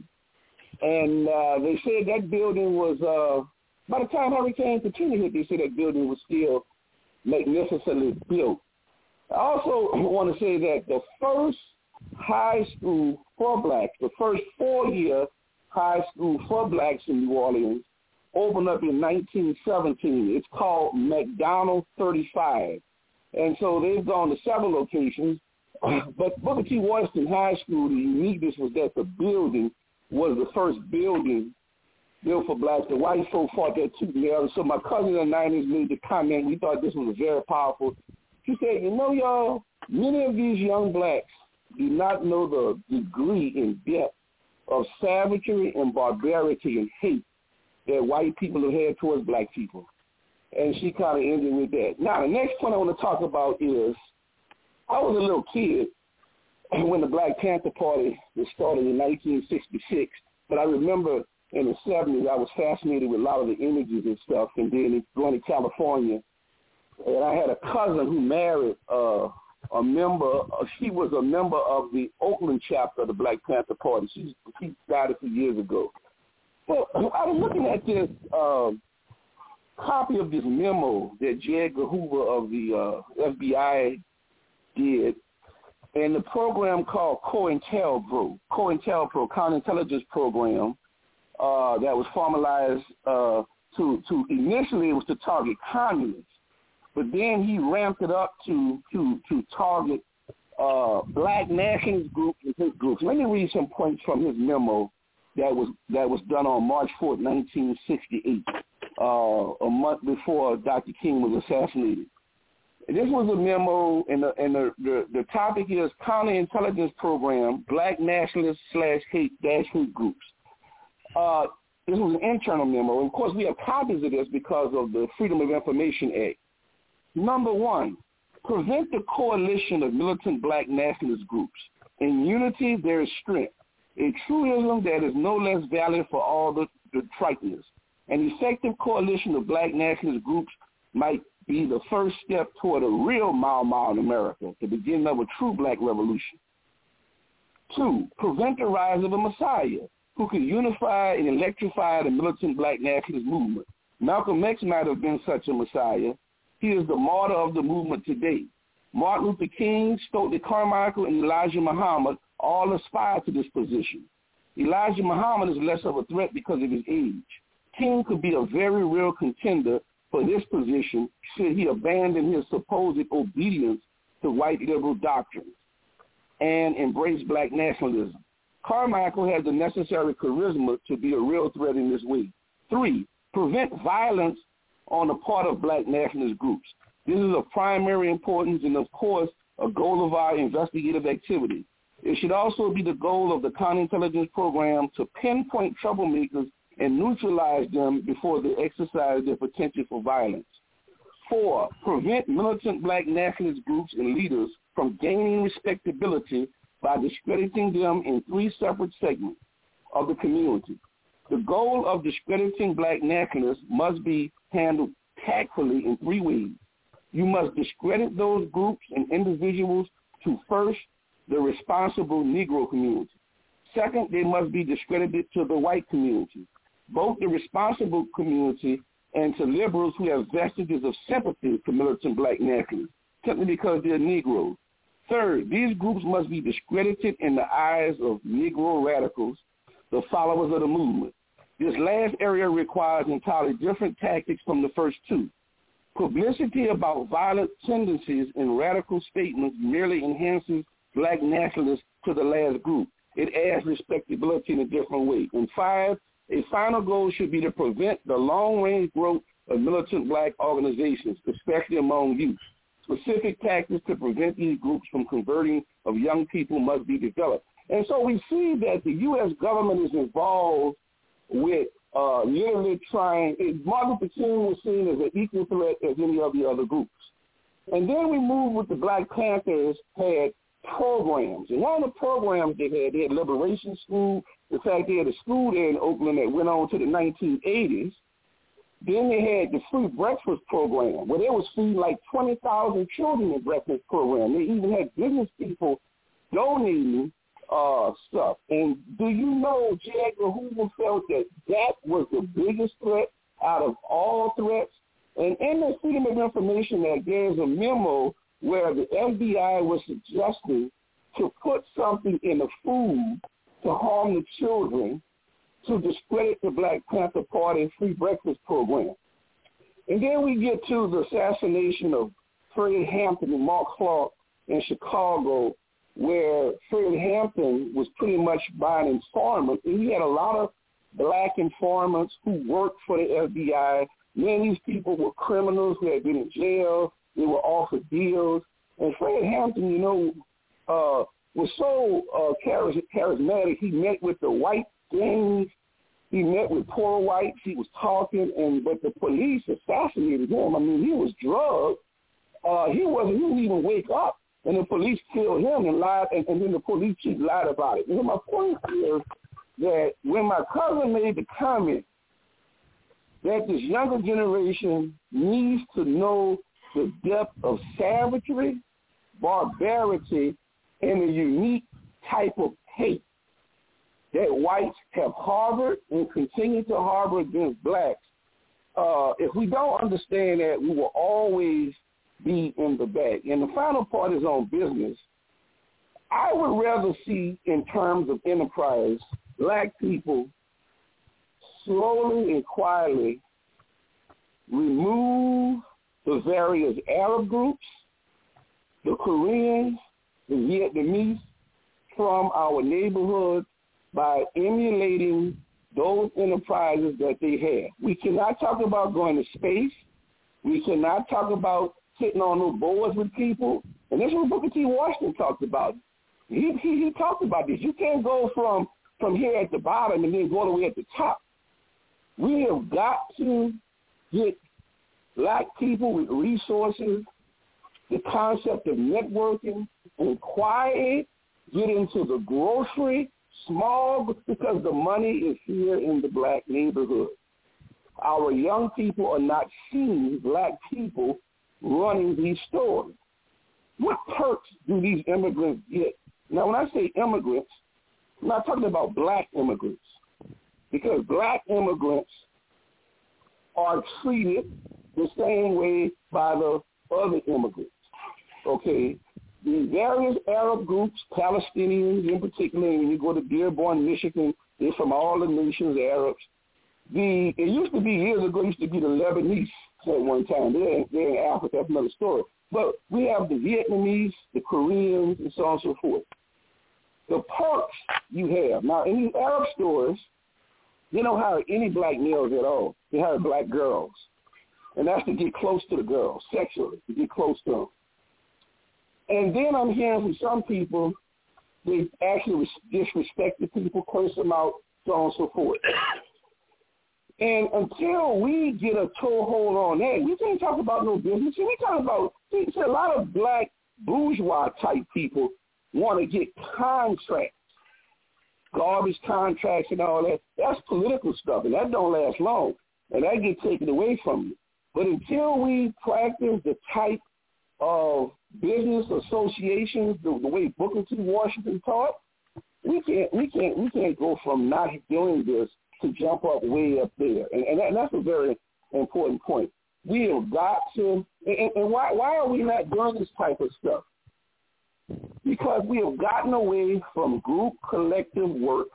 And they said that building was, by the time Hurricane Katrina hit, they said that building was still magnificently built. I also want to say that the first high school for blacks, the first 4-year high school for blacks in New Orleans, opened up in 1917. It's called McDonald 35. And so they've gone to several locations. But Booker T. Washington High School, the uniqueness was that the building was the first building built for blacks. The white folk fought that too. So my cousin in the 90s made the comment. We thought this was very powerful. She said, y'all, many of these young blacks do not know the degree and depth of savagery and barbarity and hate that white people have had towards black people. And she kind of ended with that. Now, the next point I want to talk about is I was a little kid when the Black Panther Party was started in 1966, but I remember in the 70s I was fascinated with a lot of the images and stuff, and then going to California, and I had a cousin who married a member. She was a member of the Oakland chapter of the Black Panther Party. She died a few years ago. So I was looking at this copy of this memo that J. Edgar Hoover of the FBI did, and the program called COINTELPRO, Counterintelligence Program, that was formalized to initially it was to target communists, but then he ramped it up to target black nationalist groups and hate groups. Let me read some points from his memo that was done on March 4th, 1968, a month before Dr. King was assassinated. This was a memo, and the topic is Counterintelligence Program, Black Nationalist /Hate groups. This was an internal memo. And of course, we have copies of this because of the Freedom of Information Act. Number 1, prevent the coalition of militant black nationalist groups. In unity, there is strength. A truism that is no less valid for all the triteness. An effective coalition of black nationalist groups might be the first step toward a real Mau in America, the beginning of a true black revolution. 2, prevent the rise of a messiah who could unify and electrify the militant black nationalist movement. Malcolm X might have been such a messiah. He is the martyr of the movement today. Martin Luther King, Stokely Carmichael, and Elijah Muhammad all aspire to this position. Elijah Muhammad is less of a threat because of his age. King could be a very real contender for this position should he abandon his supposed obedience to white liberal doctrines and embrace black nationalism. Carmichael has the necessary charisma to be a real threat in this way. 3, prevent violence on the part of black nationalist groups. This is of primary importance and, of course, a goal of our investigative activity. It should also be the goal of the counterintelligence program to pinpoint troublemakers and neutralize them before they exercise their potential for violence. 4, prevent militant black nationalist groups and leaders from gaining respectability by discrediting them in 3 separate segments of the community. The goal of discrediting black nationalists must be handled tactfully in 3 ways. You must discredit those groups and individuals to, first, the responsible Negro community. Second, they must be discredited to the white community, both the responsible community and to liberals who have vestiges of sympathy for militant black nationalists, simply because they're Negroes. Third, these groups must be discredited in the eyes of Negro radicals, the followers of the movement. This last area requires entirely different tactics from the first two. Publicity about violent tendencies in radical statements merely enhances black nationalists to the last group. It adds respectability in a different way. And 5, a final goal should be to prevent the long-range growth of militant black organizations, especially among youth. Specific tactics to prevent these groups from converting of young people must be developed. And so we see that the U.S. government is involved with literally trying. Martin Luther King was seen as an equal threat as any of the other groups. And then we moved with the Black Panthers, had programs. And one of the programs they had Liberation School. In fact, they had a school there in Oakland that went on to the 1980s. Then they had the free breakfast program, where they was feeding like 20,000 children in breakfast program. They even had business people donating stuff. And do you know J. Edgar Hoover felt that that was the biggest threat out of all threats? And in the Freedom of Information Act, there's a memo where the FBI was suggesting to put something in the food to harm the children to discredit the Black Panther Party free breakfast program. And then we get to the assassination of Fred Hampton and Mark Clark in Chicago, where Fred Hampton was pretty much by an informant. And he had a lot of black informants who worked for the FBI. Many of these people were criminals who had been in jail. They were offered deals. And Fred Hampton, you know, was so charismatic. He met with the white gangs. He met with poor whites. He was talking, but the police assassinated him. I mean, he was drugged. He didn't even wake up, and the police killed him and lied, and then the police chief lied about it. And my point is that when my cousin made the comment that this younger generation needs to know the depth of savagery, barbarity, and a unique type of hate that whites have harbored and continue to harbor against blacks, if we don't understand that, we will always be in the back. And the final part is on business. I would rather see, in terms of enterprise, black people slowly and quietly remove the various Arab groups, the Koreans, the Vietnamese from our neighborhoods by emulating those enterprises that they have. We cannot talk about going to space. We cannot talk about sitting on those boards with people. And this is what Booker T. Washington talked about. He talked about this. You can't go from here at the bottom and then go all the way at the top. We have got to get black people with resources, the concept of networking, and quiet, get into the grocery, small, because the money is here in the black neighborhood. Our young people are not seeing black people running these stores. What perks do these immigrants get? Now, when I say immigrants, I'm not talking about black immigrants, because black immigrants are treated the same way by the other immigrants, okay? The various Arab groups, Palestinians in particular, when you go to Dearborn, Michigan, they're from all the nations, Arabs. It used to be, years ago, it used to be the Lebanese at one time. They're in Africa, that's another story. But we have the Vietnamese, the Koreans, and so on and so forth. The perks you have. Now, in these Arab stores, they don't hire any black males at all. They hire black girls. And that's to get close to the girls, sexually, to get close to them. And then I'm hearing from some people, they actually disrespect the people, curse them out, so on and so forth. And until we get a toehold on that, we can't talk about no business. We talk about, see, a lot of black bourgeois type people want to get contracts, garbage contracts and all that. That's political stuff, and that don't last long, and that gets taken away from you. But until we practice the type of business associations, the way Booker T. Washington taught, we can't go from not doing this to jump up way up there. And that's a very important point. We have got to, and why are we not doing this type of stuff? Because we have gotten away from group collective work.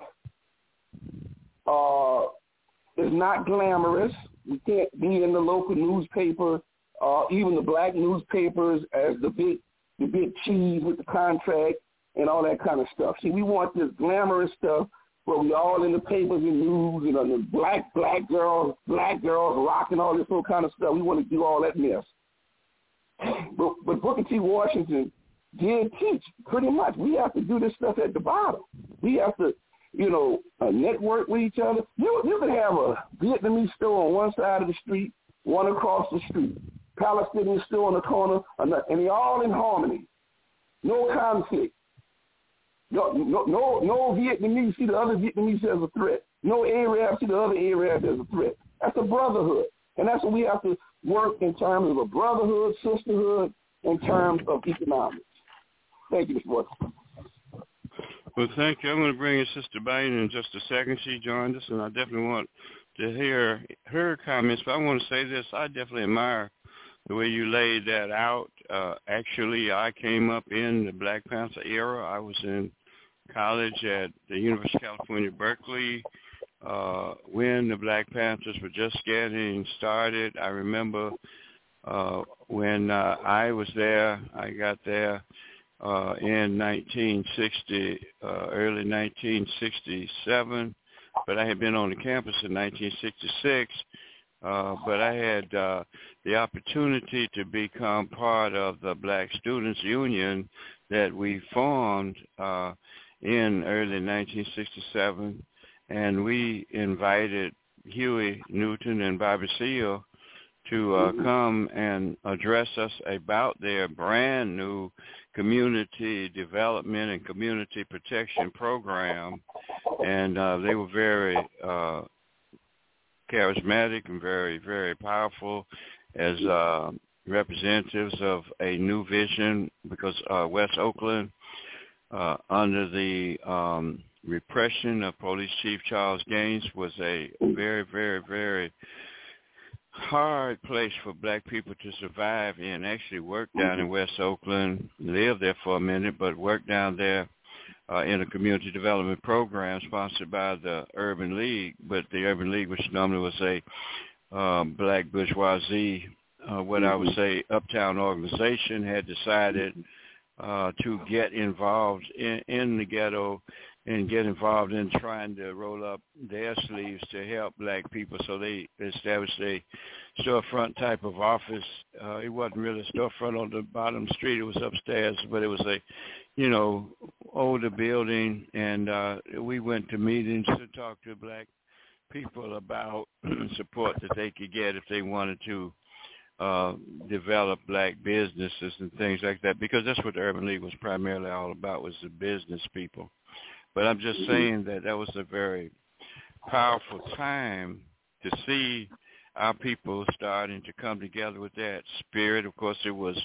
It's not glamorous. We can't be in the local newspaper, even the black newspapers as the big cheese with the contract and all that kind of stuff. See, we want this glamorous stuff where we all in the papers and news and the black girls rocking all this whole kind of stuff. We want to do all that mess. But Booker T. Washington did teach pretty much. We have to do this stuff at the bottom. We have to, network with each other. You could have a Vietnamese store on one side of the street, one across the street, Palestinian store on the corner, and they're all in harmony. No conflict. No Vietnamese see the other Vietnamese as a threat. No Arab see the other Arab as a threat. That's a brotherhood. And that's what we have to work in terms of a brotherhood, sisterhood, in terms of economics. Thank you, Mr. Watson. Well, thank you. I'm going to bring in Sister Biden in just a second. She joined us, and I definitely want to hear her comments. But I want to say this. I definitely admire the way you laid that out. Actually, I came up in the Black Panther era. I was in college at the University of California, Berkeley, when the Black Panthers were just getting started. I remember when I was there, I got there in 1960, early 1967, but I had been on the campus in 1966. But I had the opportunity to become part of the Black Students Union that we formed in early 1967, and we invited Huey Newton and Bobby Seale to come and address us about their brand new community development and community protection program, and they were very charismatic and very, very powerful as representatives of a new vision, because West Oakland, under the repression of Police Chief Charles Gaines, was a very, very, very hard place for black people to survive in. Actually worked down in West Oakland, lived there for a minute, but worked down there in a community development program sponsored by the Urban League. But the Urban League, which normally was a black bourgeoisie, what I would say uptown organization, had decided to get involved in the ghetto and get involved in trying to roll up their sleeves to help black people. So they established a storefront type of office. It wasn't really a storefront on the bottom street. It was upstairs, but it was a, older building. And we went to meetings to talk to black people about support that they could get if they wanted to develop black businesses and things like that, because that's what the Urban League was primarily all about, was the business people. But I'm just saying that was a very powerful time to see our people starting to come together with that spirit. Of course, it was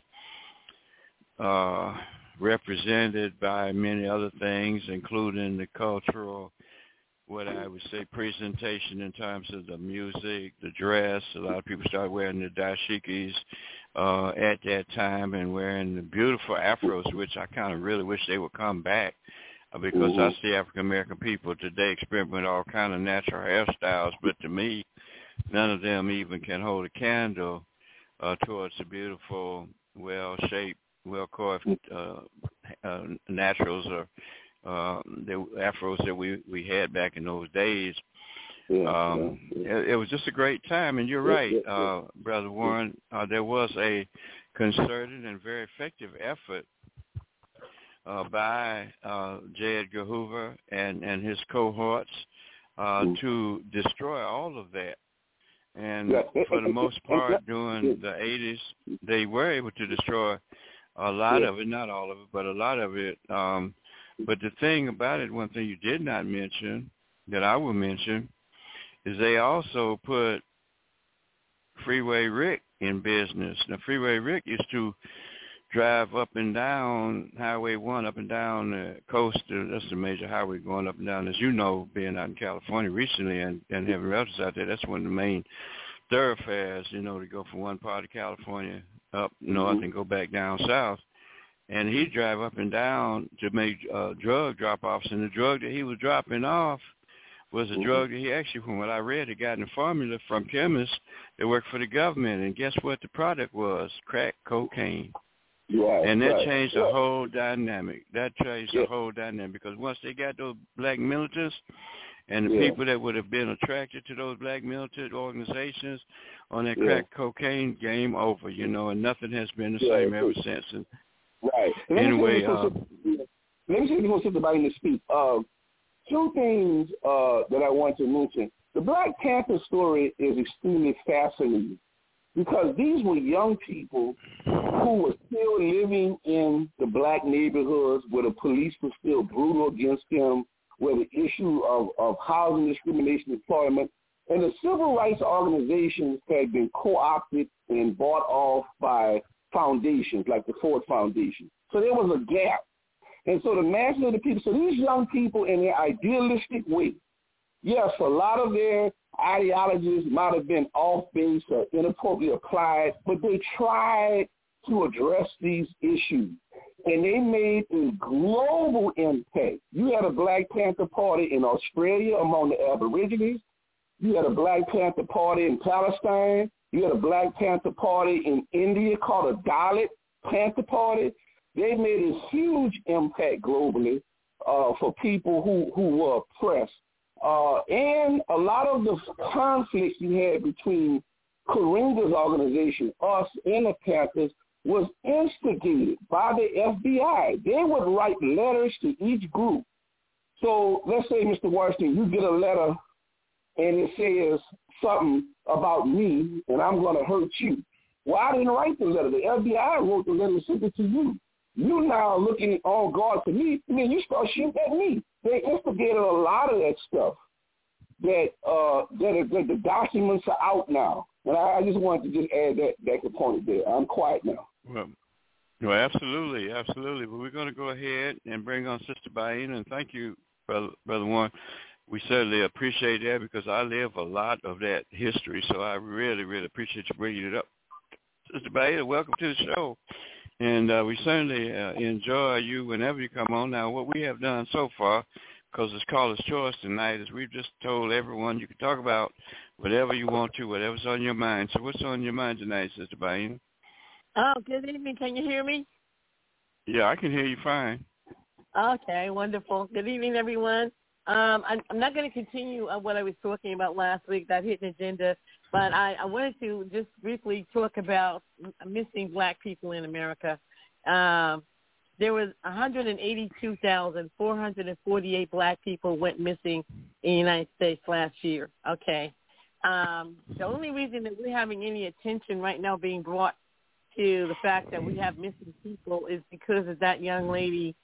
represented by many other things, including the cultural, what I would say, presentation in terms of the music, the dress. A lot of people started wearing the dashikis at that time and wearing the beautiful afros, which I kind of really wish they would come back, because I see African-American people today experiment with all kind of natural hairstyles, but to me, none of them even can hold a candle towards the beautiful, well-shaped, well-coiffed naturals or the afros that we had back in those days. It was just a great time, and you're right, Brother Warren. There was a concerted and very effective effort by J. Edgar Hoover and his cohorts to destroy all of that. And for the most part, during the 80s, they were able to destroy a lot of it, not all of it, but a lot of it. But the thing about it, one thing you did not mention, that I will mention, is they also put Freeway Rick in business. Now, Freeway Rick used to drive up and down Highway 1, up and down the coast. That's the major highway going up and down. As you know, being out in California recently and having relatives out there, that's one of the main thoroughfares, you know, to go from one part of California up north and go back down south. And he'd drive up and down to make drug drop-offs, and the drug that he was dropping off was a drug that he actually, from what I read, had gotten a formula from chemists that worked for the government. And guess what the product was? Crack cocaine. And that changed the whole dynamic. That changed the whole dynamic, because once they got those black militants and the people that would have been attracted to those black militant organizations on that crack cocaine, game over, you know, and nothing has been the same ever since. And anyway, let me say this to somebody in the speak. Two things that I want to mention. The Black Panther story is extremely fascinating, because these were young people who were still living in the black neighborhoods where the police were still brutal against them, where the issue of housing discrimination, employment, and the civil rights organizations had been co-opted and bought off by foundations like the Ford Foundation. So there was a gap. And so the masses of the people, so these young people in their idealistic way, yes, a lot of their ideologies might have been off base or inappropriately applied, but they tried to address these issues. And they made a global impact. You had a Black Panther Party in Australia among the Aborigines. You had a Black Panther Party in Palestine. You had a Black Panther Party in India called a Dalit Panther Party. They made a huge impact globally for people who were oppressed. And a lot of the conflicts you had between Karinga's organization, us, and the Panthers was instigated by the FBI. They would write letters to each group. So let's say, Mr. Washington, you get a letter and it says something about me and I'm going to hurt you. Well, I didn't write the letter. The FBI wrote the letter and sent it to you. You now looking on guard to me, and then you start shooting at me. They instigated a lot of that stuff that the documents are out now. And I just wanted to just add that component there. I'm quiet now. Well, absolutely. But we're going to go ahead and bring on Sister Baina, and thank you, Brother Warren. We certainly appreciate that, because I live a lot of that history, so I really, really appreciate you bringing it up. Sister Baina, welcome to the show. And we certainly enjoy you whenever you come on. Now, what we have done so far, because it's Caller's Choice tonight, is we've just told everyone you can talk about whatever you want to, whatever's on your mind. So what's on your mind tonight, Sister Baina? Oh, good evening. Can you hear me? Yeah, I can hear you fine. Okay, wonderful. Good evening, everyone. I'm not going to continue what I was talking about last week, that hidden agenda, but I wanted to just briefly talk about missing black people in America. There was 182,448 black people went missing in the United States last year. Okay. The only reason that we're having any attention right now being brought to the fact that we have missing people is because of that young lady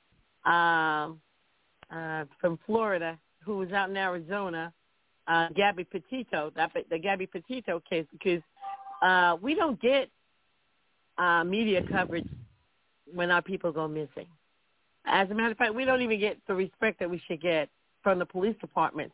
from Florida who was out in Arizona, Gabby Petito, the Gabby Petito case, because we don't get media coverage when our people go missing. As a matter of fact, we don't even get the respect that we should get from the police departments.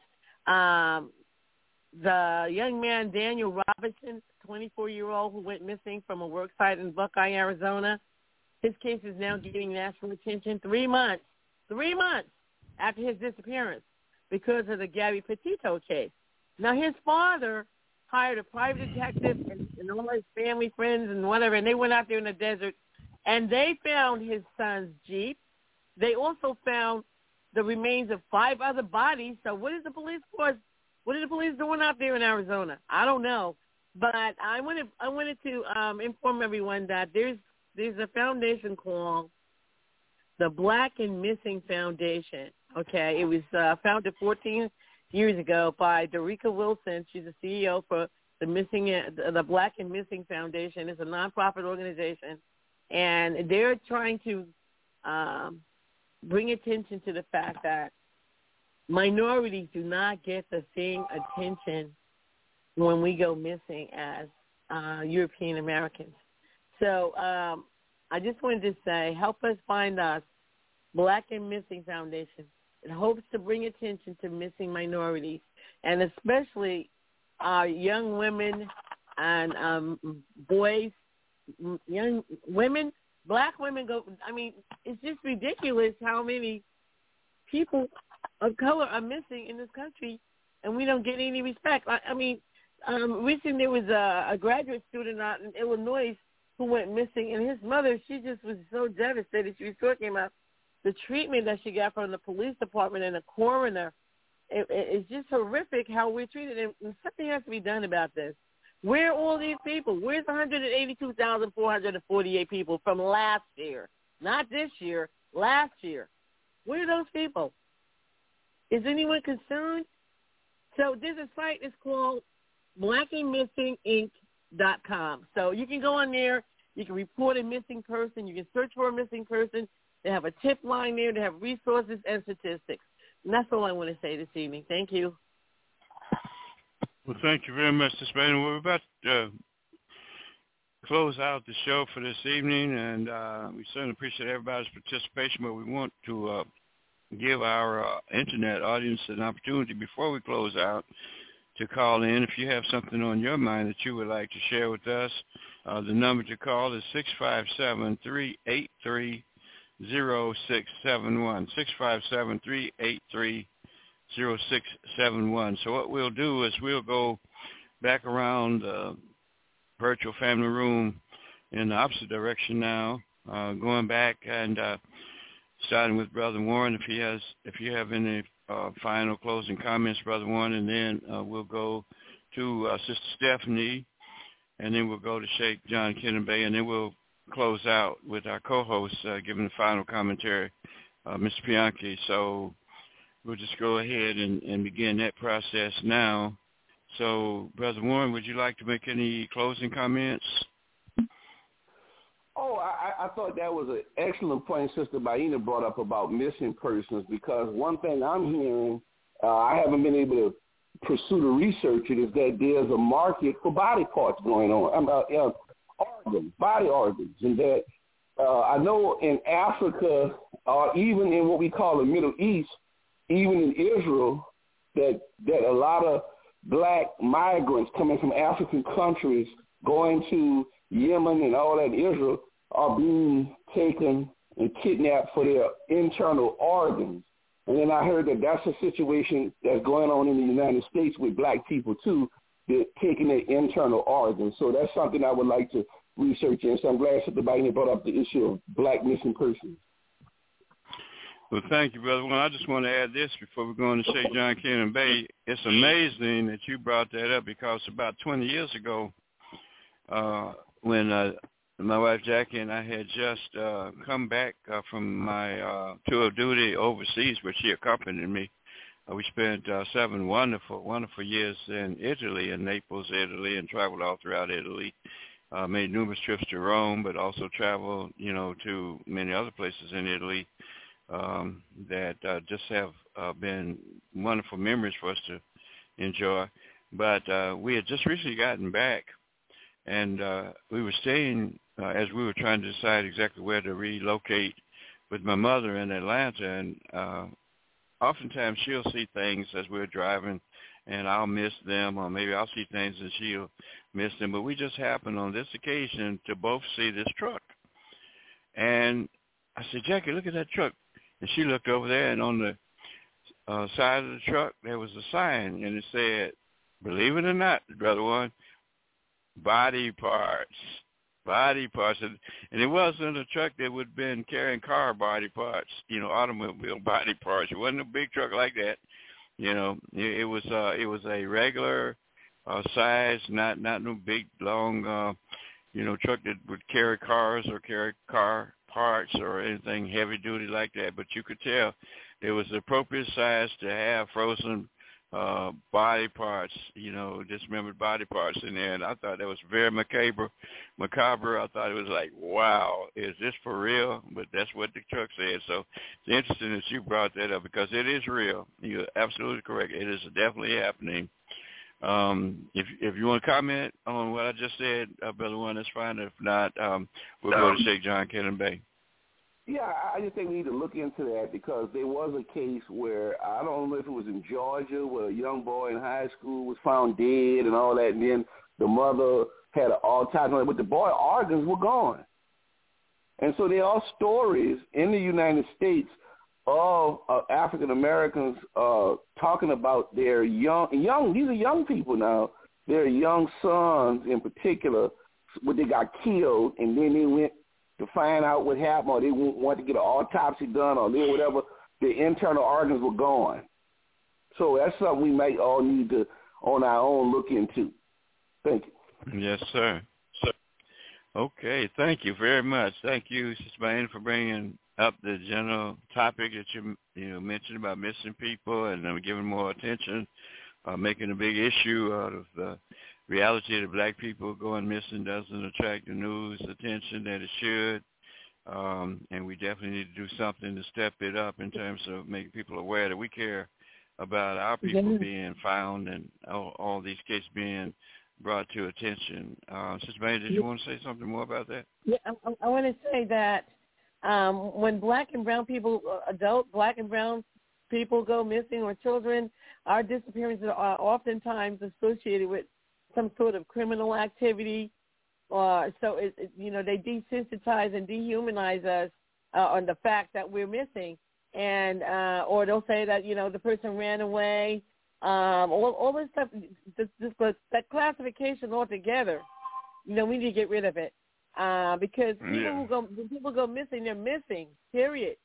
The young man, Daniel Robinson, 24-year-old, who went missing from a work site in Buckeye, Arizona, his case is now getting national attention 3 months after his disappearance because of the Gabby Petito case. Now, his father hired a private detective and all his family, friends, and whatever, and they went out there in the desert, and they found his son's Jeep. They also found the remains of 5 other bodies. So what is the police force? What are the police doing out there in Arizona? I don't know. But I wanted to inform everyone that there's a foundation called the Black and Missing Foundation. Okay, it was founded 14 years ago by Dorica Wilson. She's the CEO for the Black and Missing Foundation. It's a nonprofit organization, and they're trying to bring attention to the fact that minorities do not get the same attention when we go missing as European Americans. So I just wanted to say, help us find us, Black and Missing Foundation. It hopes to bring attention to missing minorities, and especially young women and boys, young women, Black women go. I mean, it's just ridiculous how many people of color are missing in this country, and we don't get any respect. I mean, recently there was a graduate student out in Illinois who went missing, and his mother, she just was so devastated. She was talking about the treatment that she got from the police department and the coroner. It's just horrific how we're treated, and something has to be done about this. Where are all these people? Where's 182,448 people from last year? Not this year, last year. Where are those people? Is anyone concerned? So there's a site that's called blackandmissinginc.com. So you can go on there. You can report a missing person. You can search for a missing person. They have a tip line there. They have resources and statistics. And that's all I want to say this evening. Thank you. Well, thank you very much, Ms. Baden. We're about to close out the show for this evening, and we certainly appreciate everybody's participation, but we want to give our Internet audience an opportunity before we close out to call in. If you have something on your mind that you would like to share with us, the number to call is 657-383-0671, 657-383-0671. So what we'll do is we'll go back around the virtual family room in the opposite direction now, going back and starting with Brother Warren, if you have any final closing comments, Brother Warren, and then we'll go to Sister Stephanie, and then we'll go to Sheikh John Kennedy, and then we'll close out with our co-host giving the final commentary, Mr. Bianchi. So we'll just go ahead and begin that process now. So, Brother Warren, would you like to make any closing comments? Oh, I thought that was an excellent point Sister Baina brought up about missing persons, because one thing I'm hearing, I haven't been able to pursue the research, is that there's a market for body parts going on, body organs, and that I know in Africa, even in what we call the Middle East, even in Israel, that a lot of Black migrants coming from African countries going to Yemen and all that Israel are being taken and kidnapped for their internal organs. And then I heard that that's a situation that's going on in the United States with Black people too. They're taking their internal organs. So that's something I would like to research in. So I'm glad somebody brought up the issue of Black missing persons. Well, thank you, Brother. Well, I just want to add this before we go on to Sheikh John Kennedy Bay. It's amazing that you brought that up, because about 20 years ago, when my wife Jackie and I had just come back from my tour of duty overseas, where she accompanied me, we spent 7 wonderful, wonderful years in Italy, in Naples, Italy, and traveled all throughout Italy. Made numerous trips to Rome, but also traveled, to many other places in Italy that just have been wonderful memories for us to enjoy. But we had just recently gotten back, and we were staying as we were trying to decide exactly where to relocate with my mother in Atlanta. And oftentimes she'll see things as we're driving, and I'll miss them, or maybe I'll see things and she'll miss them. But we just happened on this occasion to both see this truck. And I said, Jackie, look at that truck. And she looked over there, and on the side of the truck, there was a sign, and it said, believe it or not, Brother Warren, body parts. And it wasn't a truck that would have been carrying car body parts, automobile body parts. It wasn't a big truck like that. It was a regular size, not no big, long, truck that would carry cars or carry car parts or anything heavy duty like that. But you could tell it was the appropriate size to have frozen body parts, dismembered body parts in there. And I thought that was very macabre. I thought it was like, wow, is this for real? But that's what the truck said. So it's interesting that you brought that up, because it is real. You're absolutely correct. It is definitely happening. If you want to comment on what I just said, Brother One, that's fine. If not, we'll go to Sheikh John Cannon Bey. Yeah, I just think we need to look into that because there was a case where, I don't know if it was in Georgia, where a young boy in high school was found dead and all that, and then the mother had an autopsy, but the boy's organs were gone. And so there are stories in the United States of African Americans talking about their young, these are young people now, their young sons in particular, when they got killed, and then they went to find out what happened, or they wanted to get an autopsy done, or whatever, the internal organs were gone. So that's something we might all need to, on our own, look into. Thank you. Yes, sir. Okay, thank you very much. Thank you, Sister Bain, for bringing up the general topic that you mentioned about missing people and giving more attention, making a big issue out of the reality that black people going missing doesn't attract the news attention that it should. And we definitely need to do something to step it up in terms of making people aware that we care about our people being found and all these cases being brought to attention. Sister Bain, did you want to say something more about that? Yeah, I want to say that when black and brown people, black and brown people go missing, or children, our disappearances are oftentimes associated with some sort of criminal activity, so they desensitize and dehumanize us on the fact that we're missing, and or they'll say that the person ran away. All this stuff, that classification altogether, we need to get rid of it because when people go missing, they're missing. Period.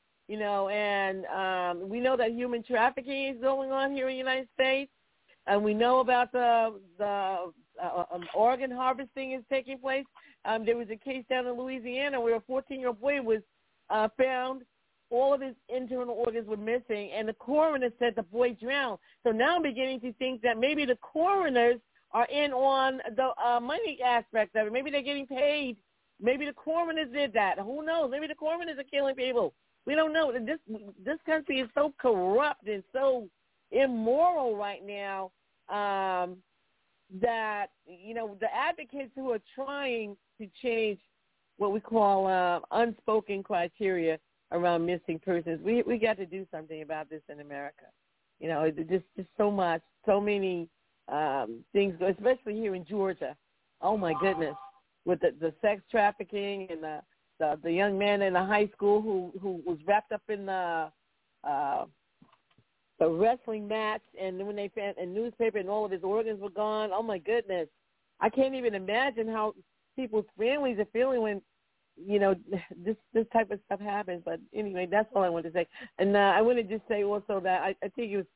And we know that human trafficking is going on here in the United States, and we know about the organ harvesting is taking place. There was a case down in Louisiana where a 14-year-old boy was found. All of his internal organs were missing, and the coroner said the boy drowned. So now I'm beginning to think that maybe the coroners are in on the money aspect of it. Maybe they're getting paid. Maybe the coroners did that. Who knows? Maybe the coroners are killing people. We don't know. This country is so corrupt and so immoral right now that, the advocates who are trying to change what we call unspoken criteria around missing persons, we got to do something about this in America. Just so much, so many things, especially here in Georgia. Oh my goodness, with the sex trafficking and the young man in the high school who was wrapped up in the wrestling match, and when they found a newspaper and all of his organs were gone. Oh my goodness, I can't even imagine how people's families are feeling when this type of stuff happens. But anyway, that's all I wanted to say. And I want to just say also that I think it was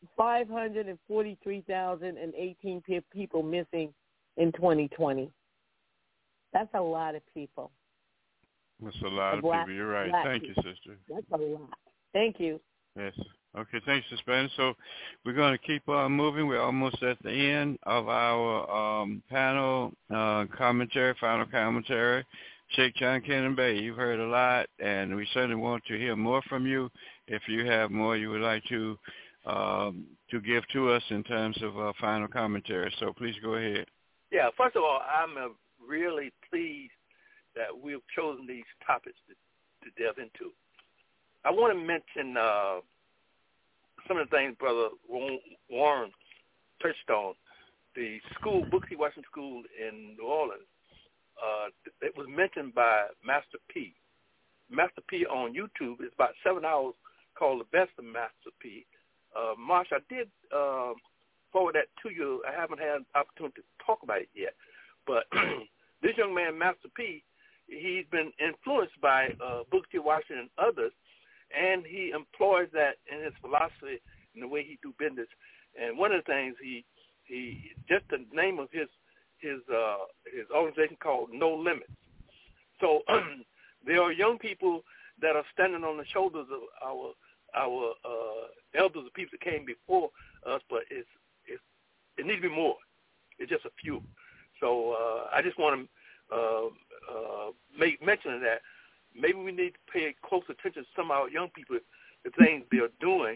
543,018 people missing in 2020. That's a lot of people. That's a lot of people. You're right. Thank you, sister. That's a lot. Thank you. Yes. Okay, thanks, Sister Bain. So we're going to keep on moving. We're almost at the end of our panel commentary, final commentary. Sheikh John Cannon Bey, you've heard a lot, and we certainly want to hear more from you. If you have more you would like to give to us in terms of final commentary, so please go ahead. Yeah, first of all, I'm really pleased that we've chosen these topics to delve into. I want to mention some of the things Brother Warren touched on. The school, Booker T. Washington School in New Orleans, it was mentioned by Master P. Master P on YouTube is about 7 hours, called The Best of Master P. Marsh, I did forward that to you. I haven't had an opportunity to talk about it yet. But this young man, Master P, he's been influenced by Booker T. Washington and others, and he employs that in his philosophy and the way he do business. And one of the things he just the name of his organization called No Limits. So there are young people that are standing on the shoulders of our elders, the people that came before us, but it needs to be more. It's just a few. So I just want to make mention of that. Maybe we need to pay close attention to some of our young people, the things they are doing,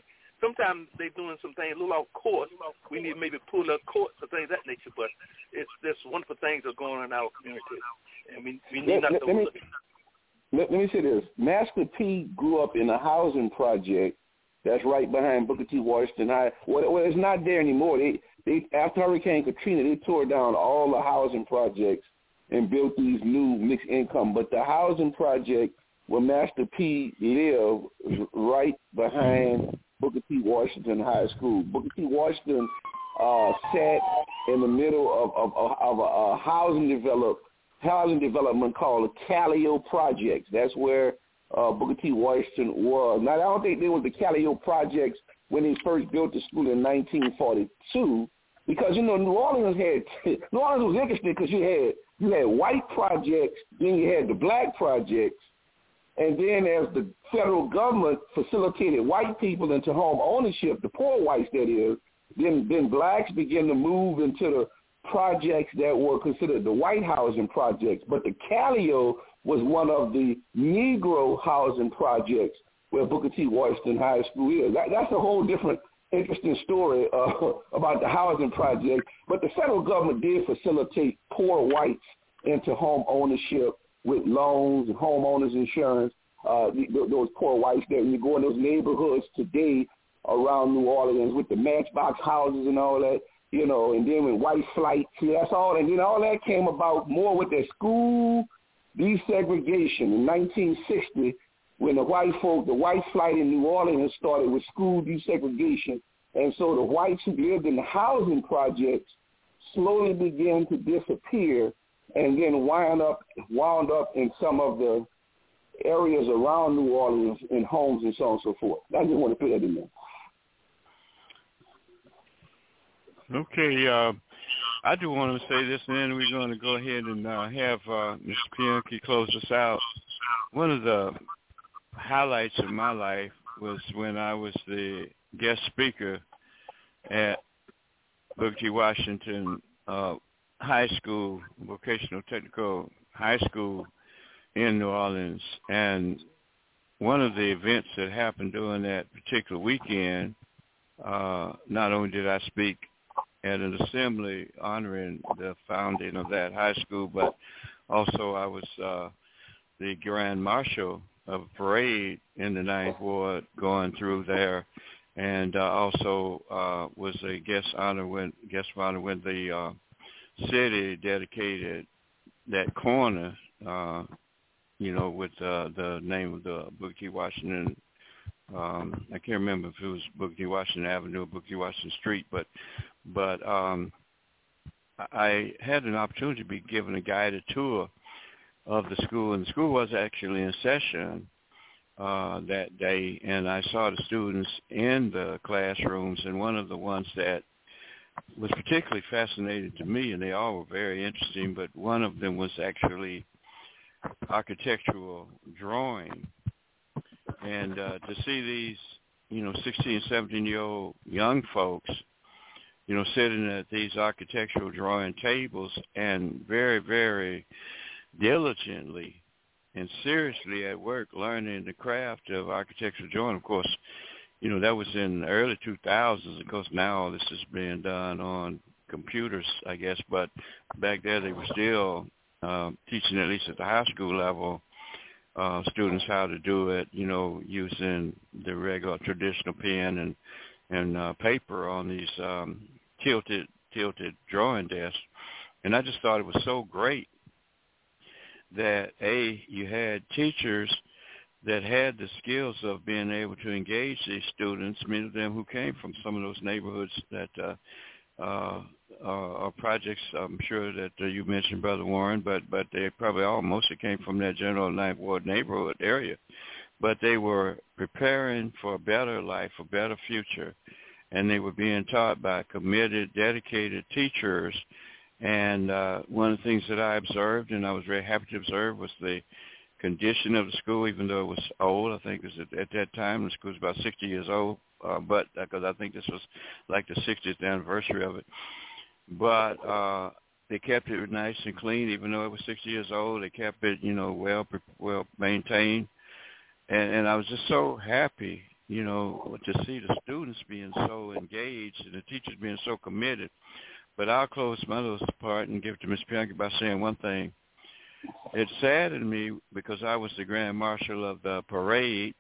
sometimes they're doing some things a little off course. We need to maybe pull up courts or things of that nature. But there's wonderful things that are going on in our community, and we need not to overlook it. Let me say this. Master P grew up in a housing project that's right behind Booker T. Washington High. Well, it's not there anymore. They after Hurricane Katrina, they tore down all the housing projects and built these new mixed income. But the housing project where Master P lived was right behind Booker T. Washington High School. Booker T. Washington sat in the middle of a housing development called the Callio Projects. That's where Booker T. Washington was. Now, I don't think there was the Callio Projects when they first built the school in 1942, because, New Orleans was interesting because you had white projects, then you had the black projects, and then as the federal government facilitated white people into home ownership, the poor whites that is, then blacks began to move into the projects that were considered the white housing projects. But the Callio was one of the Negro housing projects where Booker T. Washington High School is. That's a whole different interesting story about the housing project. But the federal government did facilitate poor whites into home ownership with loans and homeowners insurance. Those poor whites there, when you go in those neighborhoods today around New Orleans with the matchbox houses and all that, and then with white flight, that's all. And then all that came about more with their school desegregation in 1960, when the white flight in New Orleans started with school desegregation. And so the whites who lived in the housing projects slowly began to disappear and then wound up in some of the areas around New Orleans in homes and so on and so forth. I just want to put that in there. Okay, I do want to say this, and then we're going to go ahead and have Mr. Pianki close us out. One of the highlights of my life was when I was the guest speaker at Booker T. Washington High School, Vocational Technical High School in New Orleans. And one of the events that happened during that particular weekend, not only did I speak at an assembly honoring the founding of that high school, but also I was the Grand Marshal of a parade in the Ninth Ward going through there, and also was a guest of honor when the city dedicated that corner, with the name of the Booker T. Washington. I can't remember if it was Booker T. Washington Avenue or Booker T. Washington Street, but I had an opportunity to be given a guided tour of the school, and the school was actually in session that day, and I saw the students in the classrooms, and one of the ones that was particularly fascinating to me, and they all were very interesting, but one of them was actually architectural drawing. And to see these, 16, 17-year-old young folks, sitting at these architectural drawing tables and very, very diligently and seriously at work learning the craft of architectural drawing. Of course, that was in the early 2000s. Of course, now this is being done on computers, I guess. But back there, they were still teaching, at least at the high school level, students how to do it, using the regular traditional pen and paper on these tilted drawing desks. And I just thought it was so great that, you had teachers that had the skills of being able to engage these students, many of them who came from some of those neighborhoods that are projects, I'm sure that you mentioned, Brother Warren, but they probably all mostly came from that general Ninth Ward neighborhood area. But they were preparing for a better life, a better future, and they were being taught by committed, dedicated teachers. And one of the things that I observed, and I was very happy to observe, was the condition of the school, even though it was old. I think it was at that time, the school was about 60 years old, but because I think this was like the 60th anniversary of it. But they kept it nice and clean, even though it was 60 years old. They kept it, well maintained. And I was just so happy, you know, to see the students being so engaged and the teachers being so committed. But I'll close my little part and give it to Ms. Bianchi by saying one thing. It saddened me because I was the Grand Marshal of the parade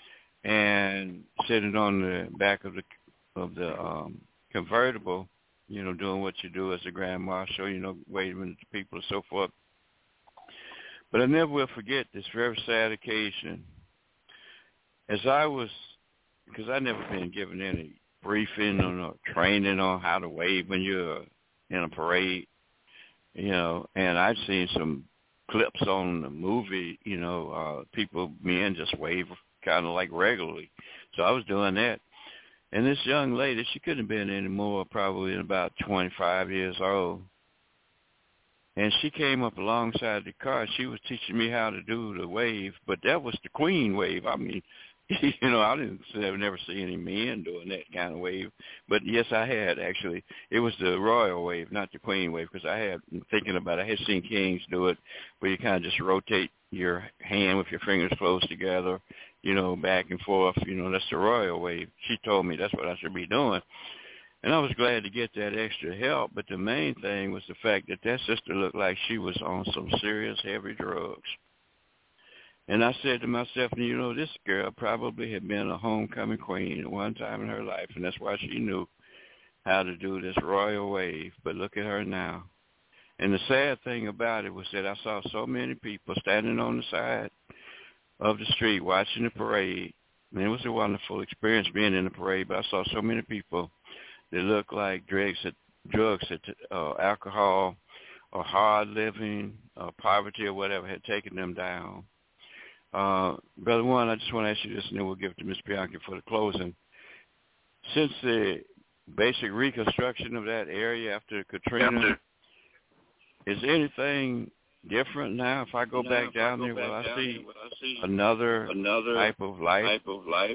and sitting on the back of the convertible, you know, doing what you do as a Grand Marshal, you know, waving to people and so forth. But I never will forget this very sad occasion. As I was, because I never been given any briefing or training on how to wave when you're in a parade, you know, and I'd seen some clips on the movie, you know, men just wave kind of like regularly. So I was doing that. And this young lady, she couldn't have been any more, probably about 25 years old. And she came up alongside the car. She was teaching me how to do the wave, but that was the Queen wave. I mean, you know, I've never seen any men doing that kind of wave. But, yes, I had, actually. It was the royal wave, not the Queen wave, because I had, thinking about it, I had seen kings do it, where you kind of just rotate your hand with your fingers close together, you know, back and forth. You know, that's the royal wave. She told me that's what I should be doing. And I was glad to get that extra help, but the main thing was the fact that that sister looked like she was on some serious heavy drugs. And I said to myself, you know, this girl probably had been a homecoming queen at one time in her life, and that's why she knew how to do this royal wave. But look at her now. And the sad thing about it was that I saw so many people standing on the side of the street watching the parade. And it was a wonderful experience being in the parade, but I saw so many people that looked like drugs, alcohol, or hard living, poverty, or whatever had taken them down. Brother One, I just want to ask you this, and then we'll give it to Ms. Bianchi for the closing. Since the basic reconstruction of that area after Katrina, is anything different now? If I go back down there, will I see another type of life?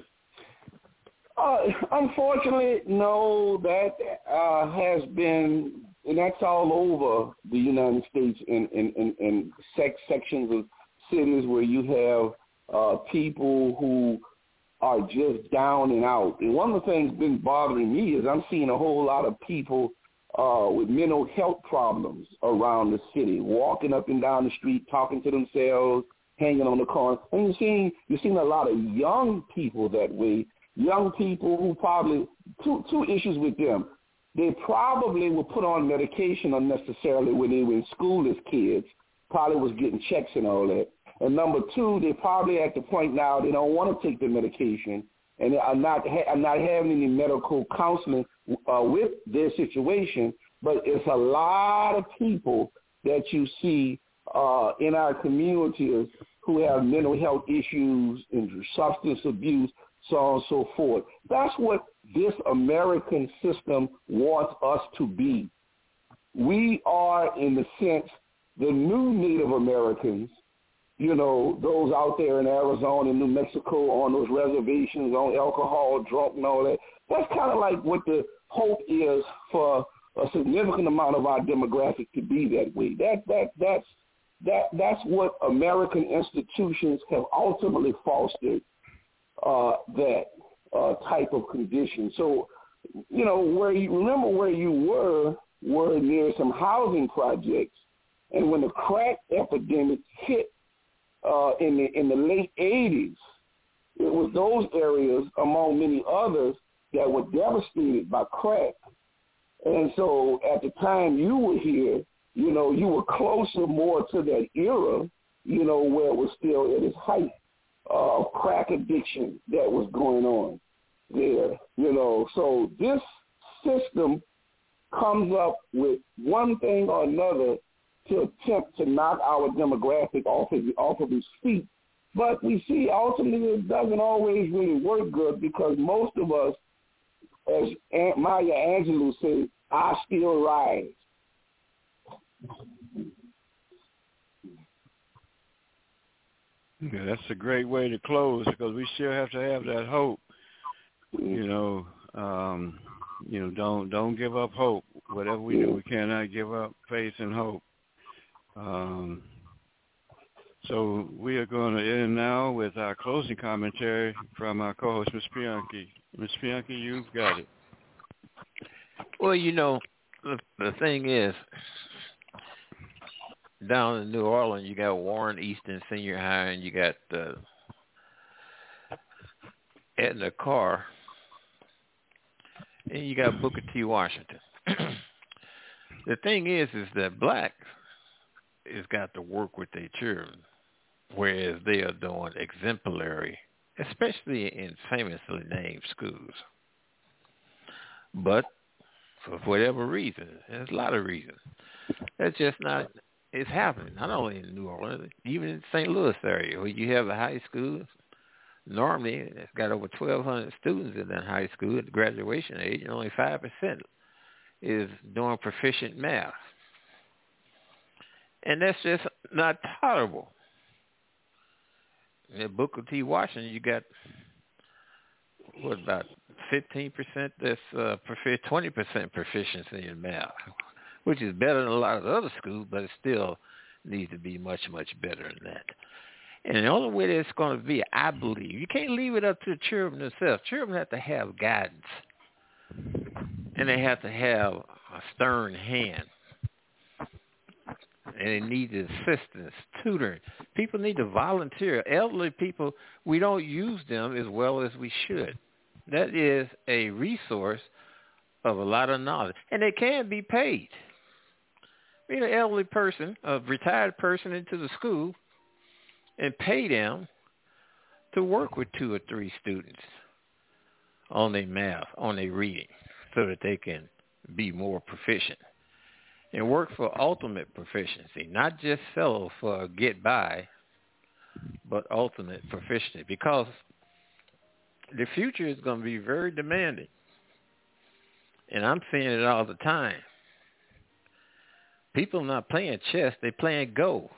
Unfortunately, no. That has been, and that's all over the United States in sections of cities where you have people who are just down and out. And one of the things that's been bothering me is I'm seeing a whole lot of people with mental health problems around the city, walking up and down the street, talking to themselves, hanging on the corner. And you're seeing a lot of young people that way, young people who probably, two issues with them. They probably were put on medication unnecessarily when they were in school as kids, probably was getting checks and all that. And number two, they probably at the point now they don't want to take the medication and are not having any medical counseling with their situation. But it's a lot of people that you see in our communities who have mental health issues and substance abuse, so on and so forth. That's what this American system wants us to be. We are, in the sense, the new Native Americans, you know, those out there in Arizona and New Mexico on those reservations, on alcohol, drunk and all that. That's kind of like what the hope is for a significant amount of our demographic to be that way. That's what American institutions have ultimately fostered, that type of condition. So, you know, where you were near some housing projects, and when the crack epidemic hit in the late 80s, it was those areas, among many others, that were devastated by crack. And so at the time you were here, you know, you were closer more to that era, you know, where it was still at its height of crack addiction that was going on there, you know. So this system comes up with one thing or another to attempt to knock our demographic off of its feet. But we see ultimately it doesn't always really work good, because most of us, as Aunt Maya Angelou said, I still rise. Yeah, that's a great way to close, because we still have to have that hope. You know, don't give up hope. Whatever we do, we cannot give up faith and hope. So we are going to end now with our closing commentary from our co-host, Ms. Bianchi. Ms. Bianchi, you've got it. Well, the thing is, down in New Orleans, you got Warren Easton Senior High, and you got Edna Carr, and you got Booker T. Washington. The thing is that blacks has got to work with their children, whereas they are doing exemplary, especially in famously named schools. But for whatever reason, there's a lot of reasons, that's just not, it's happening, not only in New Orleans, even in St. Louis area, where you have a high school. Normally, it's got over 1,200 students in that high school at the graduation age, and only 5% is doing proficient math. And that's just not tolerable. In Booker T. Washington, you got, about 15% that's 20% proficiency in math, which is better than a lot of other schools, but it still needs to be much, much better than that. And the only way that's going to be, I believe, you can't leave it up to the children themselves. Children have to have guidance, and they have to have a stern hand. And they need assistance, tutoring. People need to volunteer. Elderly people, we don't use them as well as we should. That is a resource of a lot of knowledge. And they can be paid. Bring an elderly person, a retired person into the school, and pay them to work with 2 or 3 students on their math, on their reading, so that they can be more proficient. And work for ultimate proficiency, not just settle for get by, but ultimate proficiency. Because the future is going to be very demanding. And I'm seeing it all the time. People are not playing chess, they're playing Go,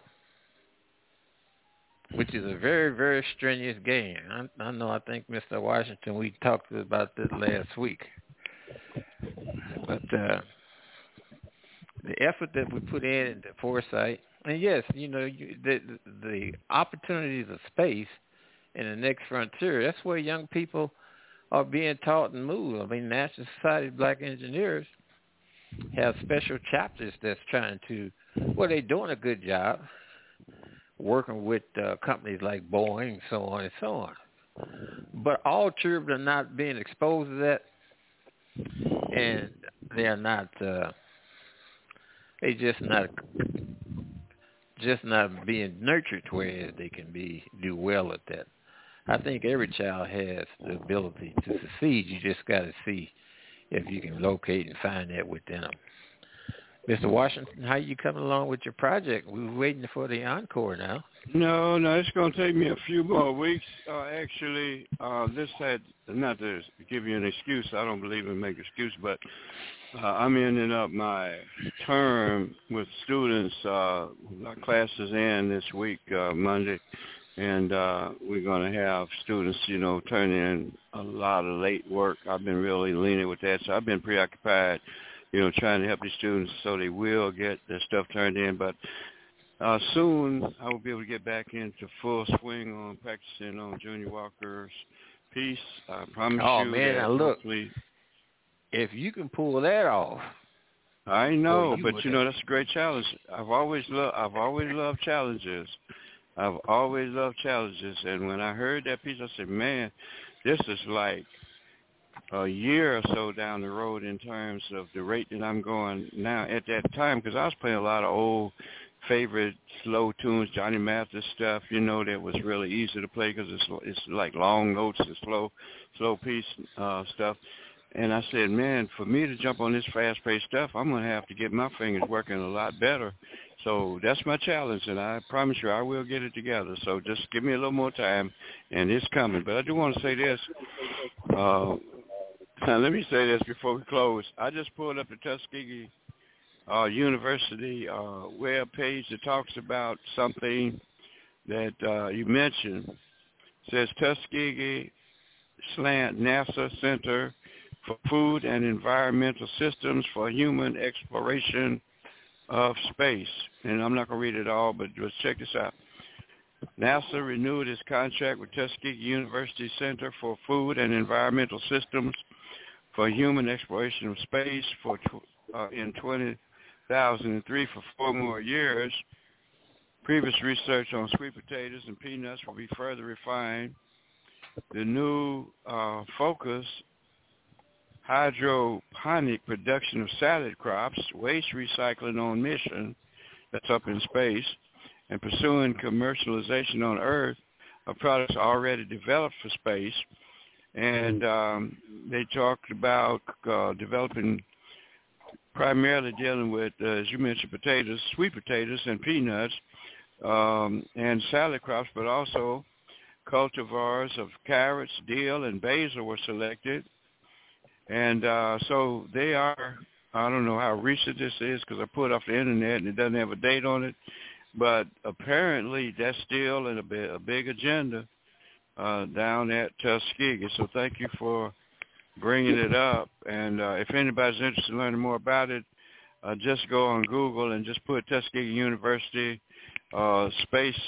which is a very, very strenuous game. I know, I think, Mr. Washington, we talked about this last week. But the effort that we put in, the foresight, and yes, the opportunities of space in the next frontier, that's where young people are being taught and moved. I mean, National Society of Black Engineers have special chapters that's trying to, well, they're doing a good job working with companies like Boeing and so on and so on. But all children are not being exposed to that, and they're not, they just not being nurtured where they can do well at that. I think every child has the ability to succeed. You just got to see if you can locate and find that within them. Mr. Washington, how you coming along with your project? We're waiting for the encore now. No, it's going to take me a few more weeks. Actually, this had, not to give you an excuse, I don't believe in making excuses, but I'm ending up my term with students. My class is in this week, Monday, and we're going to have students, turn in a lot of late work. I've been really leaning with that, so I've been preoccupied, trying to help these students so they will get their stuff turned in. But soon I will be able to get back into full swing on practicing on Junior Walker's piece. I promise you. Oh, man, now look, if you can pull that off. I know, but that's a great challenge. I've always loved challenges. I've always loved challenges. And when I heard that piece, I said, man, this is like a year or so down the road in terms of the rate that I'm going now. At that time, because I was playing a lot of old favorite slow tunes, Johnny Mathis stuff, that was really easy to play because it's like long notes and slow piece stuff. And I said, man, for me to jump on this fast-paced stuff, I'm going to have to get my fingers working a lot better. So that's my challenge, and I promise you I will get it together. So just give me a little more time, and it's coming. But I do want to say this. Let me say this before we close. I just pulled up the Tuskegee University web page that talks about something that you mentioned. It says Tuskegee NASA Center for Food and Environmental Systems for Human Exploration of Space. And I'm not going to read it all, but just check this out. NASA renewed its contract with Tuskegee University Center for Food and Environmental Systems for human exploration of space in 2003 for 4 more years. Previous research on sweet potatoes and peanuts will be further refined. The new focus, hydroponic production of salad crops, waste recycling on mission, that's up in space, and pursuing commercialization on Earth of products already developed for space. And they talked about developing, primarily dealing with, as you mentioned, potatoes, sweet potatoes and peanuts, and salad crops, but also cultivars of carrots, dill, and basil were selected. And so they are, I don't know how recent this is because I put it off the internet and it doesn't have a date on it, but apparently that's still in a big agenda down at Tuskegee. So thank you for bringing it up. And if anybody's interested in learning more about it, just go on Google and just put Tuskegee University space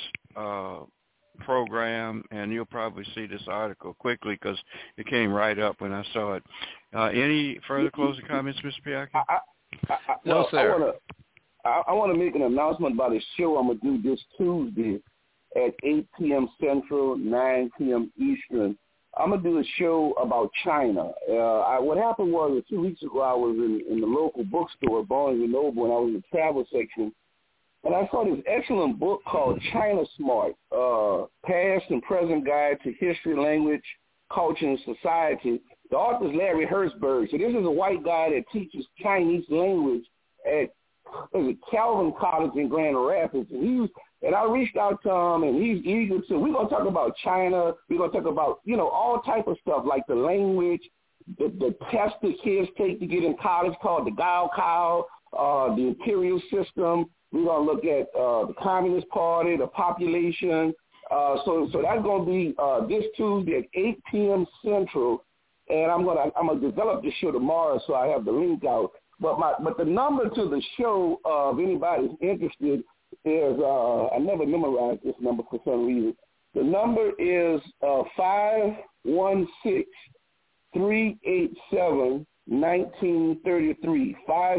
program, and you'll probably see this article quickly because it came right up when I saw it. Any further closing comments, Mr. Piaki? No, sir. I want to make an announcement about a show I'm going to do this Tuesday at 8 p.m. Central, 9 p.m. Eastern. I'm going to do a show about China. What happened was 2 weeks ago I was in the local bookstore, Barnes & Noble, and I was in the travel section, and I saw this excellent book called China Smart, Past and Present Guide to History, Language, Culture, and Society. The author is Larry Hertzberg. So this is a white guy that teaches Chinese language at Calvin College in Grand Rapids. And I reached out to him, and he's eager to. We're going to talk about China. We're going to talk about, all type of stuff like the language, the test the kids take to get in college called the Gaokao, the imperial system. We're going to look at the Communist Party, the population. So that's going to be this Tuesday at 8 p.m. Central, and I'm gonna develop the show tomorrow, so I have the link out. But the number to the show, if anybody's interested, is I never memorized this number for some reason. The number is 516-387-1933.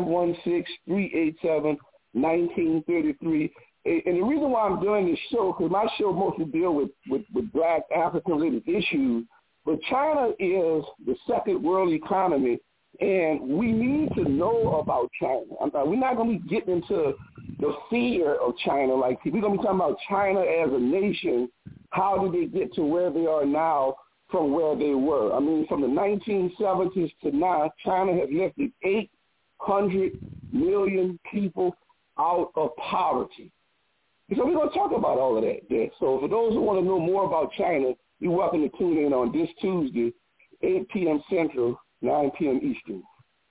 516-387-1933. And the reason why I'm doing this show, because my show mostly deal with Black African-related issues, but China is the second world economy, and we need to know about China. We're not going to be getting into the fear of China. Like, we're going to be talking about China as a nation. How did they get to where they are now from where they were? I mean, from the 1970s to now, China has lifted 800 million people out of poverty. So we're going to talk about all of that there. So for those who want to know more about China, you're welcome to tune in on this Tuesday, 8 p.m. Central, 9 p.m. Eastern.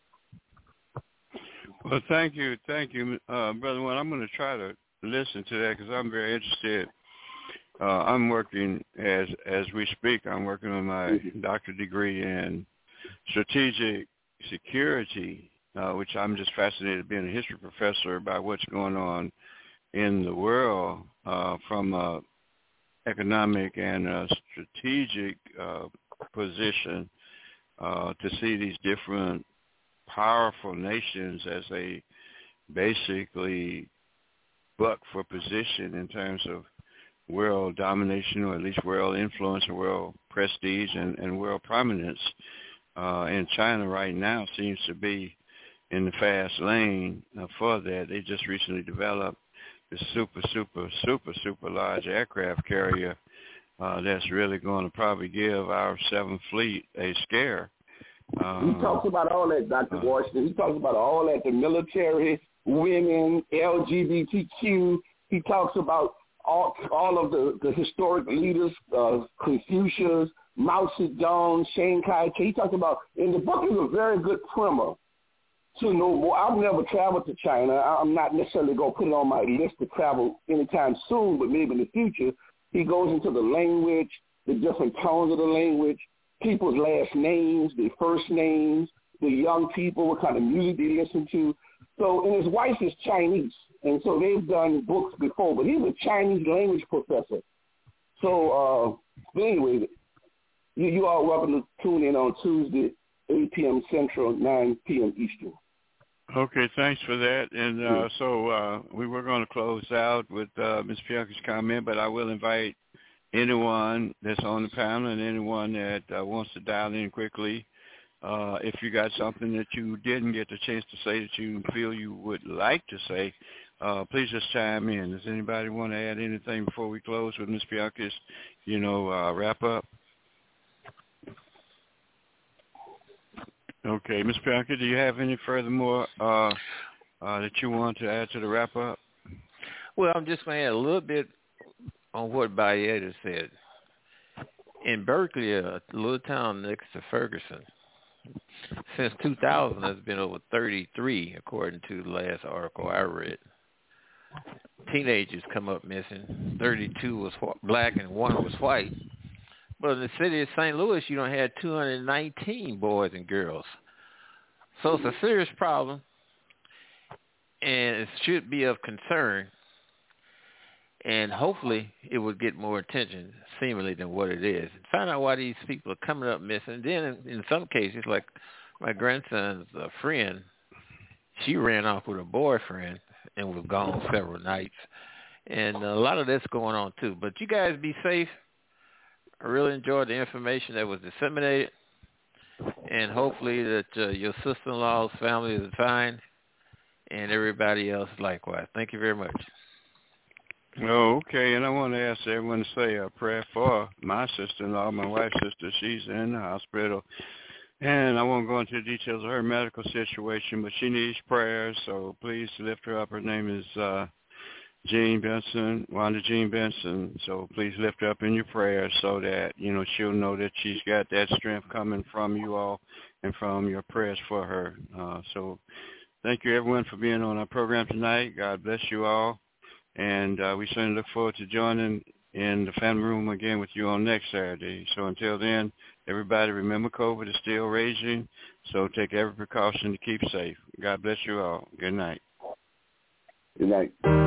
Well, thank you, Brother One. I'm going to try to listen to that because I'm very interested. I'm working, as we speak, I'm working on my doctorate degree in strategic security, which I'm just fascinated being a history professor about what's going on in the world from an economic and strategic position to see these different powerful nations as they basically buck for position in terms of world domination, or at least world influence or world prestige and world prominence. And China right now seems to be in the fast lane for that. They just recently developed this super large aircraft carrier that's really going to probably give our 7th Fleet a scare. He talks about all that, Dr. Washington. He talks about all that, the military, women, LGBTQ. He talks about all of the historic leaders, Confucius, Mao Zedong, Chiang Kai-shek. He talks about, in the book is a very good primer to know more. I've never traveled to China. I'm not necessarily going to put it on my list to travel anytime soon, but maybe in the future. He goes into the language, the different tones of the language, people's last names, their first names, the young people, what kind of music they listen to. So, and his wife is Chinese, and so they've done books before, but he's a Chinese language professor. So, but anyway, you are welcome to tune in on Tuesday, 8 p.m. Central, 9 p.m. Eastern. Okay, thanks for that. And so we were going to close out with Ms. Pianka's comment, but I will invite anyone that's on the panel and anyone that wants to dial in quickly. If you got something that you didn't get the chance to say that you feel you would like to say, please just chime in. Does anybody want to add anything before we close with Ms. Pianka's, wrap up? Okay, Ms. Pianka, do you have any furthermore that you want to add to the wrap up? Well, I'm just going to add a little bit on what Bayetta said. In Berkeley, a little town next to Ferguson, since 2000, there's been over 33, according to the last article I read. Teenagers come up missing. 32 was black and 1 was white. But in the city of St. Louis, you don't have 219 boys and girls. So it's a serious problem, and it should be of concern. And hopefully it would get more attention, seemingly, than what it is. Find out why these people are coming up missing. Then in some cases, like my grandson's friend, she ran off with her boyfriend and was gone several nights. And a lot of that's going on, too. But you guys be safe. I really enjoyed the information that was disseminated. And hopefully that your sister-in-law's family is fine and everybody else likewise. Thank you very much. Oh, okay. And I want to ask everyone to say a prayer for my sister-in-law, my wife's sister. She's in the hospital. And I won't go into the details of her medical situation, but she needs prayers. So please lift her up. Her name is Jean Benson, Wanda Jean Benson. So please lift her up in your prayers so that, she'll know that she's got that strength coming from you all and from your prayers for her. So thank you, everyone, for being on our program tonight. God bless you all. And we certainly look forward to joining in the family room again with you on next Saturday. So until then, everybody remember COVID is still raging, so take every precaution to keep safe. God bless you all. Good night. Good night.